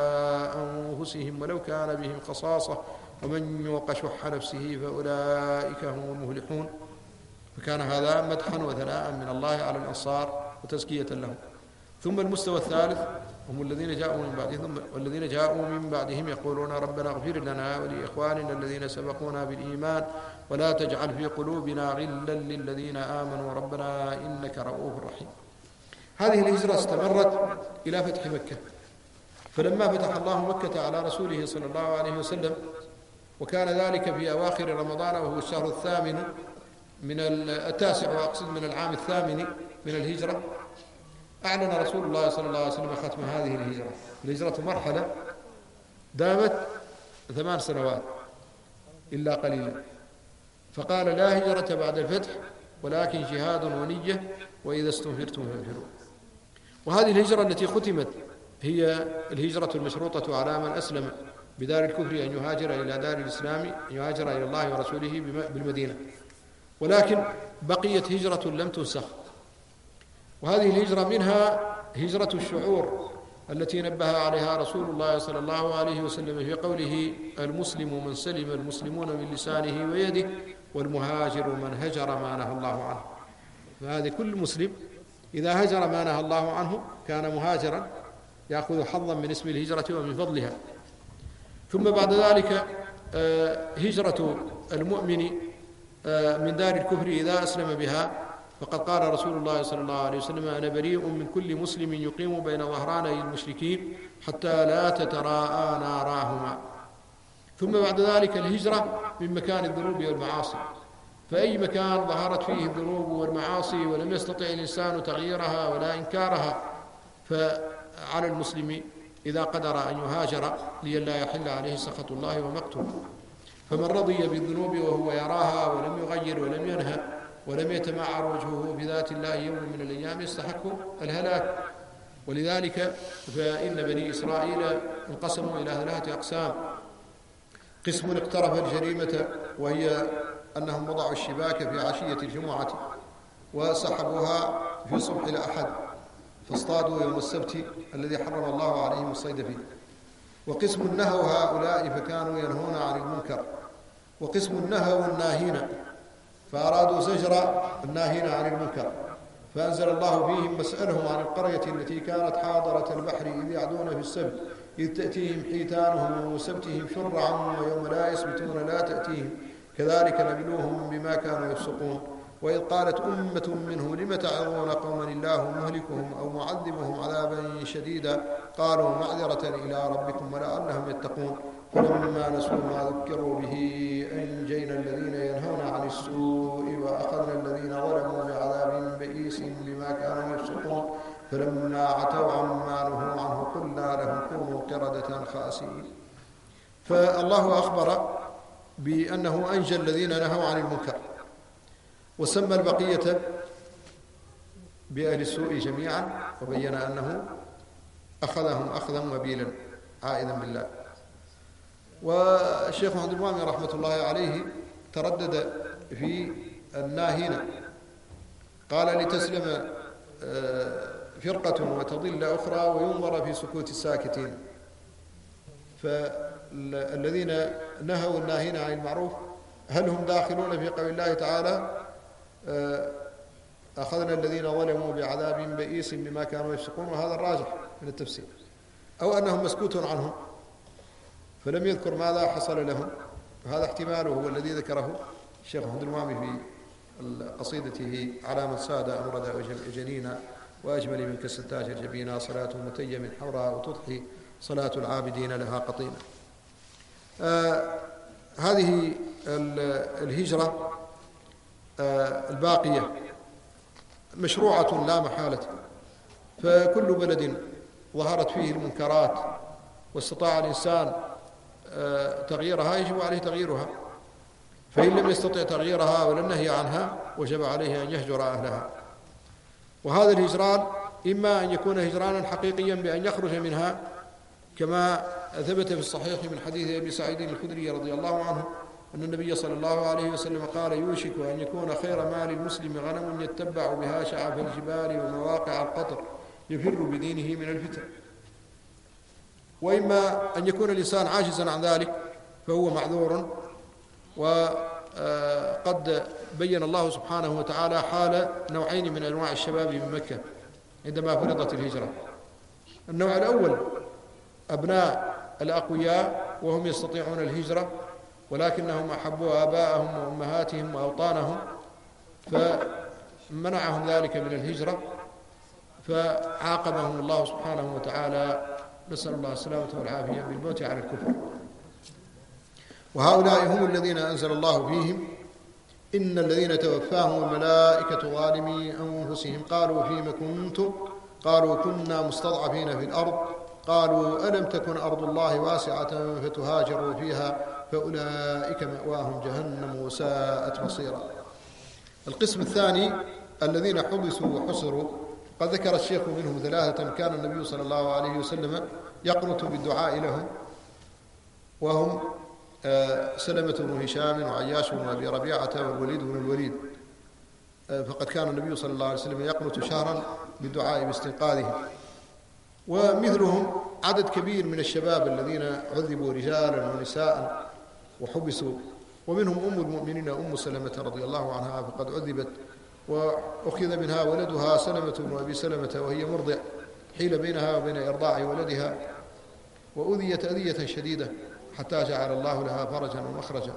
أنفسهم ولو كان بهم خصاصة ومن يوق شح نفسه فأولئك هم المفلحون. فكان هذا مدحا وثناء من الله على الأنصار وتزكية لهم. ثم المستوى الثالث هم الذين جاءوا من بعدهم والذين جاءوا من بعدهم يقولون ربنا اغفر لنا ولإخواننا الذين سبقونا بالإيمان ولا تجعل في قلوبنا غلا للذين آمنوا ربنا إنك رؤوف رحيم. هذه الهجرة استمرت إلى فتح مكة، فلما فتح الله مكة على رسوله صلى الله عليه وسلم وكان ذلك في أواخر رمضان وهو الشهر الثامن من التاسع وأقصد من العام الثامن من الهجرة، أعلن رسول الله صلى الله عليه وسلم ختم هذه الهجرة. الهجرة مرحلة دامت 8 سنوات إلا قليلا، فقال لا هجرة بعد الفتح ولكن جهاد ونية وإذا استنفرتم فانفروا. وهذه الهجرة التي ختمت هي الهجرة المشروطة على من أسلم بدار الكفر أن يهاجر إلى دار الإسلام، أن يهاجر إلى الله ورسوله بالمدينة، ولكن بقيت هجرة لم تنسخ. وهذه الهجرة منها هجرة الشعور التي نبه عليها رسول الله صلى الله عليه وسلم في قوله المسلم من سلم المسلمون من لسانه ويده والمهاجر من هجر ما نهى الله عنه. فهذه كل مسلم إذا هجر ما نهى الله عنه كان مهاجرا يأخذ حظا من اسم الهجرة ومن فضلها. ثم بعد ذلك هجرة المؤمن من دار الكفر إذا أسلم بها، فقد قال رسول الله صلى الله عليه وسلم أنا بريء من كل مسلم يقيم بين ظهراني المشركين حتى لا تتراءى ناراهما. ثم بعد ذلك الهجرة من مكان الذنوب والمعاصي، فأي مكان ظهرت فيه الذنوب والمعاصي ولم يستطع الإنسان تغييرها ولا إنكارها فعلى المسلم إذا قدر أن يهاجر لئلا يحل عليه سخط الله ومقته. فمن رضي بالذنوب وهو يراها ولم يغير ولم ينهى ولم يتمعر وجهه بذات الله يوم من الأيام يستحق الهلاك. ولذلك فإن بني إسرائيل انقسموا إلى 3 أقسام: قسم اقترف الجريمة وهي أنهم وضعوا الشباك في عشية الجمعة وسحبوها في صبح الأحد فاصطادوا يوم السبت الذي حرم الله عليهم الصيد فيه. وقسم نهوا هؤلاء فكانوا ينهون عن المنكر. وقسم نهوا الناهين فأرادوا زجر الناهين عن المنكر، فأنزل الله فيهم مسألهم عن القرية التي كانت حاضرة البحر إذ يعدون في السبت إذ تأتيهم حيتانهم يوم سبتهم شرعا ويوم لا يسبتون لا تأتيهم كذلك نبلوهم بما كانوا يفسقون. وإذ قالت أمة منهم لم تعظون قوما الله مهلكهم أو معذبهم عذابا شديدا قالوا معذرة إلى ربكم ولعلهم يتقون. فلما نسوا ما ذكروا به أنجينا الذين ينهون عن السوء وأخذنا الذين ظلموا بعذاب بئيس بما كانوا يفسقون. فلما عتوا عما نهوا عنه قلنا لهم كونوا قردة خاسئين. فالله أخبر بأنه أنجى الذين نهوا عن المنكر، وسمى البقية بأهل السوء جميعا، وبين أنه أخذهم أخذا وبيلا عائدا بالله. والشيخ محمد المؤمن رحمة الله عليه تردد في الناهين، قال لتسلم فرقة وتضل أخرى وينظر في سكوت الساكتين. فالذين نهوا الناهين عن المعروف هل هم داخلون في قول الله تعالى أخذنا الذين ظلموا بعذاب بئيس بما كانوا يفسقون، وهذا الراجح من التفسير، أو أنهم مسكوت عنهم فلم يذكر ماذا حصل لهم. هذا احتماله هو الذي ذكره الشيخ محمد المامي في قصيدته على من ساد أمرد جنينا وأجمل من كالستاجر جبينا صلاة متيم حوراء وتضحي صلاة العابدين لها قطينا. هذه الهجرة الباقية مشروعة لا محالة، فكل بلد ظهرت فيه المنكرات واستطاع الإنسان تغييرها يجب عليه تغييرها، فإن لم يستطع تغييرها ولا النهي عنها وجب عليه أن يهجر أهلها. وهذا الهجران إما أن يكون هجرانا حقيقيا بأن يخرج منها كما ثبت في الصحيح من حديث أبي سعيد الخدري رضي الله عنه أن النبي صلى الله عليه وسلم قال: يوشك أن يكون خير مال المسلم غنم يتبع بها شعف الجبال ومواقع القطر يفر بدينه من الفتن. وإما أن يكون الإنسان عاجزا عن ذلك فهو معذور. وقد بين الله سبحانه وتعالى حال نوعين من أنواع الشباب من مكة عندما فرضت الهجرة. النوع الأول أبناء الأقوياء وهم يستطيعون الهجرة ولكنهم أحبوا آباءهم وأمهاتهم وأوطانهم فمنعهم ذلك من الهجرة فعاقبهم الله سبحانه وتعالى، نسأل الله السلامة والعافية، بالموت على الكفر. وهؤلاء هم الذين أنزل الله فيهم: إن الذين توفاهم الملائكة ظالمي أنفسهم قالوا فيم كنتم قالوا كنا مستضعفين في الأرض قالوا ألم تكن أرض الله واسعة فتهاجروا فيها فأولئك مأواهم جهنم وساءت مصيرا. القسم الثاني الذين حبسوا وحصروا، قد ذكر الشيخ منهم ثلاثة كان النبي صلى الله عليه وسلم يقنط بالدعاء لهم، وهم سلمة بن هشام وعياش بن أبي ربيعة والوليد بن الوليد، فقد كان النبي صلى الله عليه وسلم يقنط شهرا بالدعاء باستنقاذه. ومثلهم عدد كبير من الشباب الذين عذبوا رجالا ونساء وحبسوا، ومنهم أم المؤمنين أم سلمة رضي الله عنها فقد عذبت وأخذ منها ولدها سلمة بن أبي سلمة وهي مرضع، حيل بينها وبين إرضاع ولدها وأذيت أذية شديدة حتى جعل الله لها فرجا ومخرجا.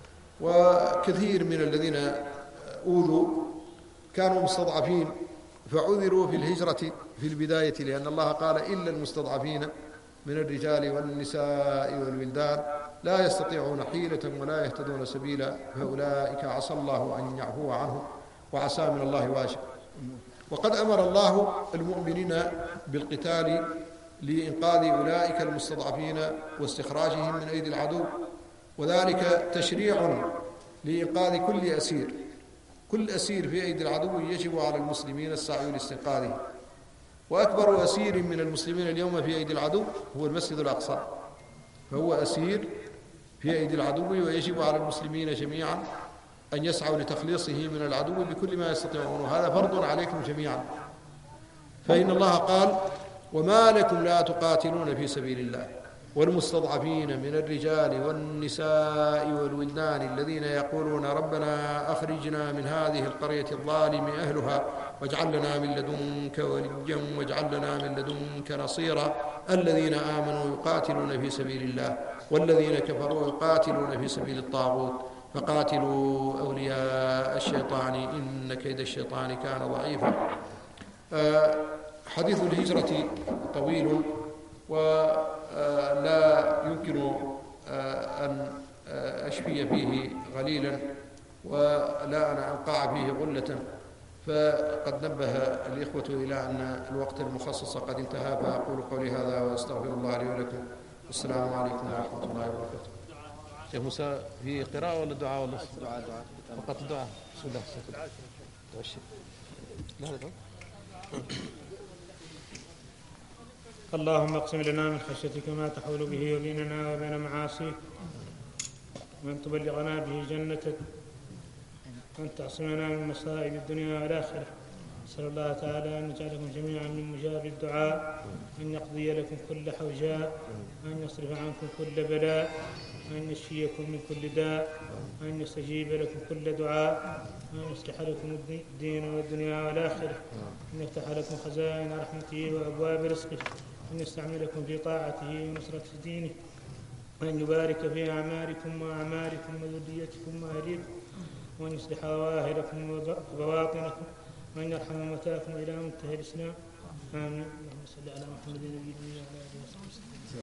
وكثير من الذين أوذوا كانوا مستضعفين فعذروا في الهجرة في البداية، لأن الله قال: إلا المستضعفين من الرجال والنساء والولدان لا يستطيعون حيلة ولا يهتدون سبيلا فأولئك عسى الله أن يعفو عنهم وعسى من الله واشع. وقد أمر الله المؤمنين بالقتال لإنقاذ أولئك المستضعفين واستخراجهم من أيدي العدو، وذلك تشريع لإنقاذ كل أسير. كل أسير في أيدي العدو يجب على المسلمين السعي لاستنقاذه. وأكبر أسير من المسلمين اليوم في أيدي العدو هو المسجد الأقصى، فهو أسير في أيدي العدو، ويجب على المسلمين جميعا أن يسعوا لتخليصه من العدو بكل ما يستطيعون، وهذا فرض عليكم جميعا. فإن الله قال: وما لكم لا تقاتلون في سبيل الله والمستضعفين من الرجال والنساء والولدان الذين يقولون ربنا أخرجنا من هذه القرية الظالم أهلها واجعل لنا من لدنك وليا واجعل لنا من لدنك نصيرا الذين آمنوا يقاتلون في سبيل الله والذين كفروا يقاتلون في سبيل الطاغوت فقاتلوا أولياء الشيطان إن كيد الشيطان كان ضعيفا. حديث الهجرة طويل ولا يمكن أن أشفي فيه غليلا ولا أنا أنقع فيه غلة، فقد نبه الإخوة إلى أن الوقت المخصص قد انتهى، فأقول قولي هذا وأستغفر الله لي ولكم. السلام عليكم ورحمة الله وبركاته. شيخ موسى في قراءة ولا دعاء ولا دعاء؟ فقط دعاء. بسم الله. اللهم اقسم لنا من خشيتك ما تحول به بيننا وبين معاصيك، وأن تبلغنا به جنتك، وأن تعصمنا من مصائب الدنيا والآخرة. أسأل الله تعالى أن يجعلكم جميعا من مجاب الدعاء، أن يقضي لكم كل حوجاء، أن يصرف عنكم كل بلاء، أن يشفيكم من كل داء، أن يستجيب لكم كل دعاء، أن يصلح لكم الدين والدنيا والآخرة، أن يفتح لكم خزائن رحمته وأبواب رزقه، أن يستعملكم في طاعته ونصرة دينه، وأن يبارك في أعمالكم وأعمالكم وذريتكم وأهليكم، وأن يصلح ظواهركم وبواطنكم، وأن يرحم موتاكم إلى منتهى الإسلام. آمين. اللهم صل على محمد النبي وعلى آله وصحبه وسلم.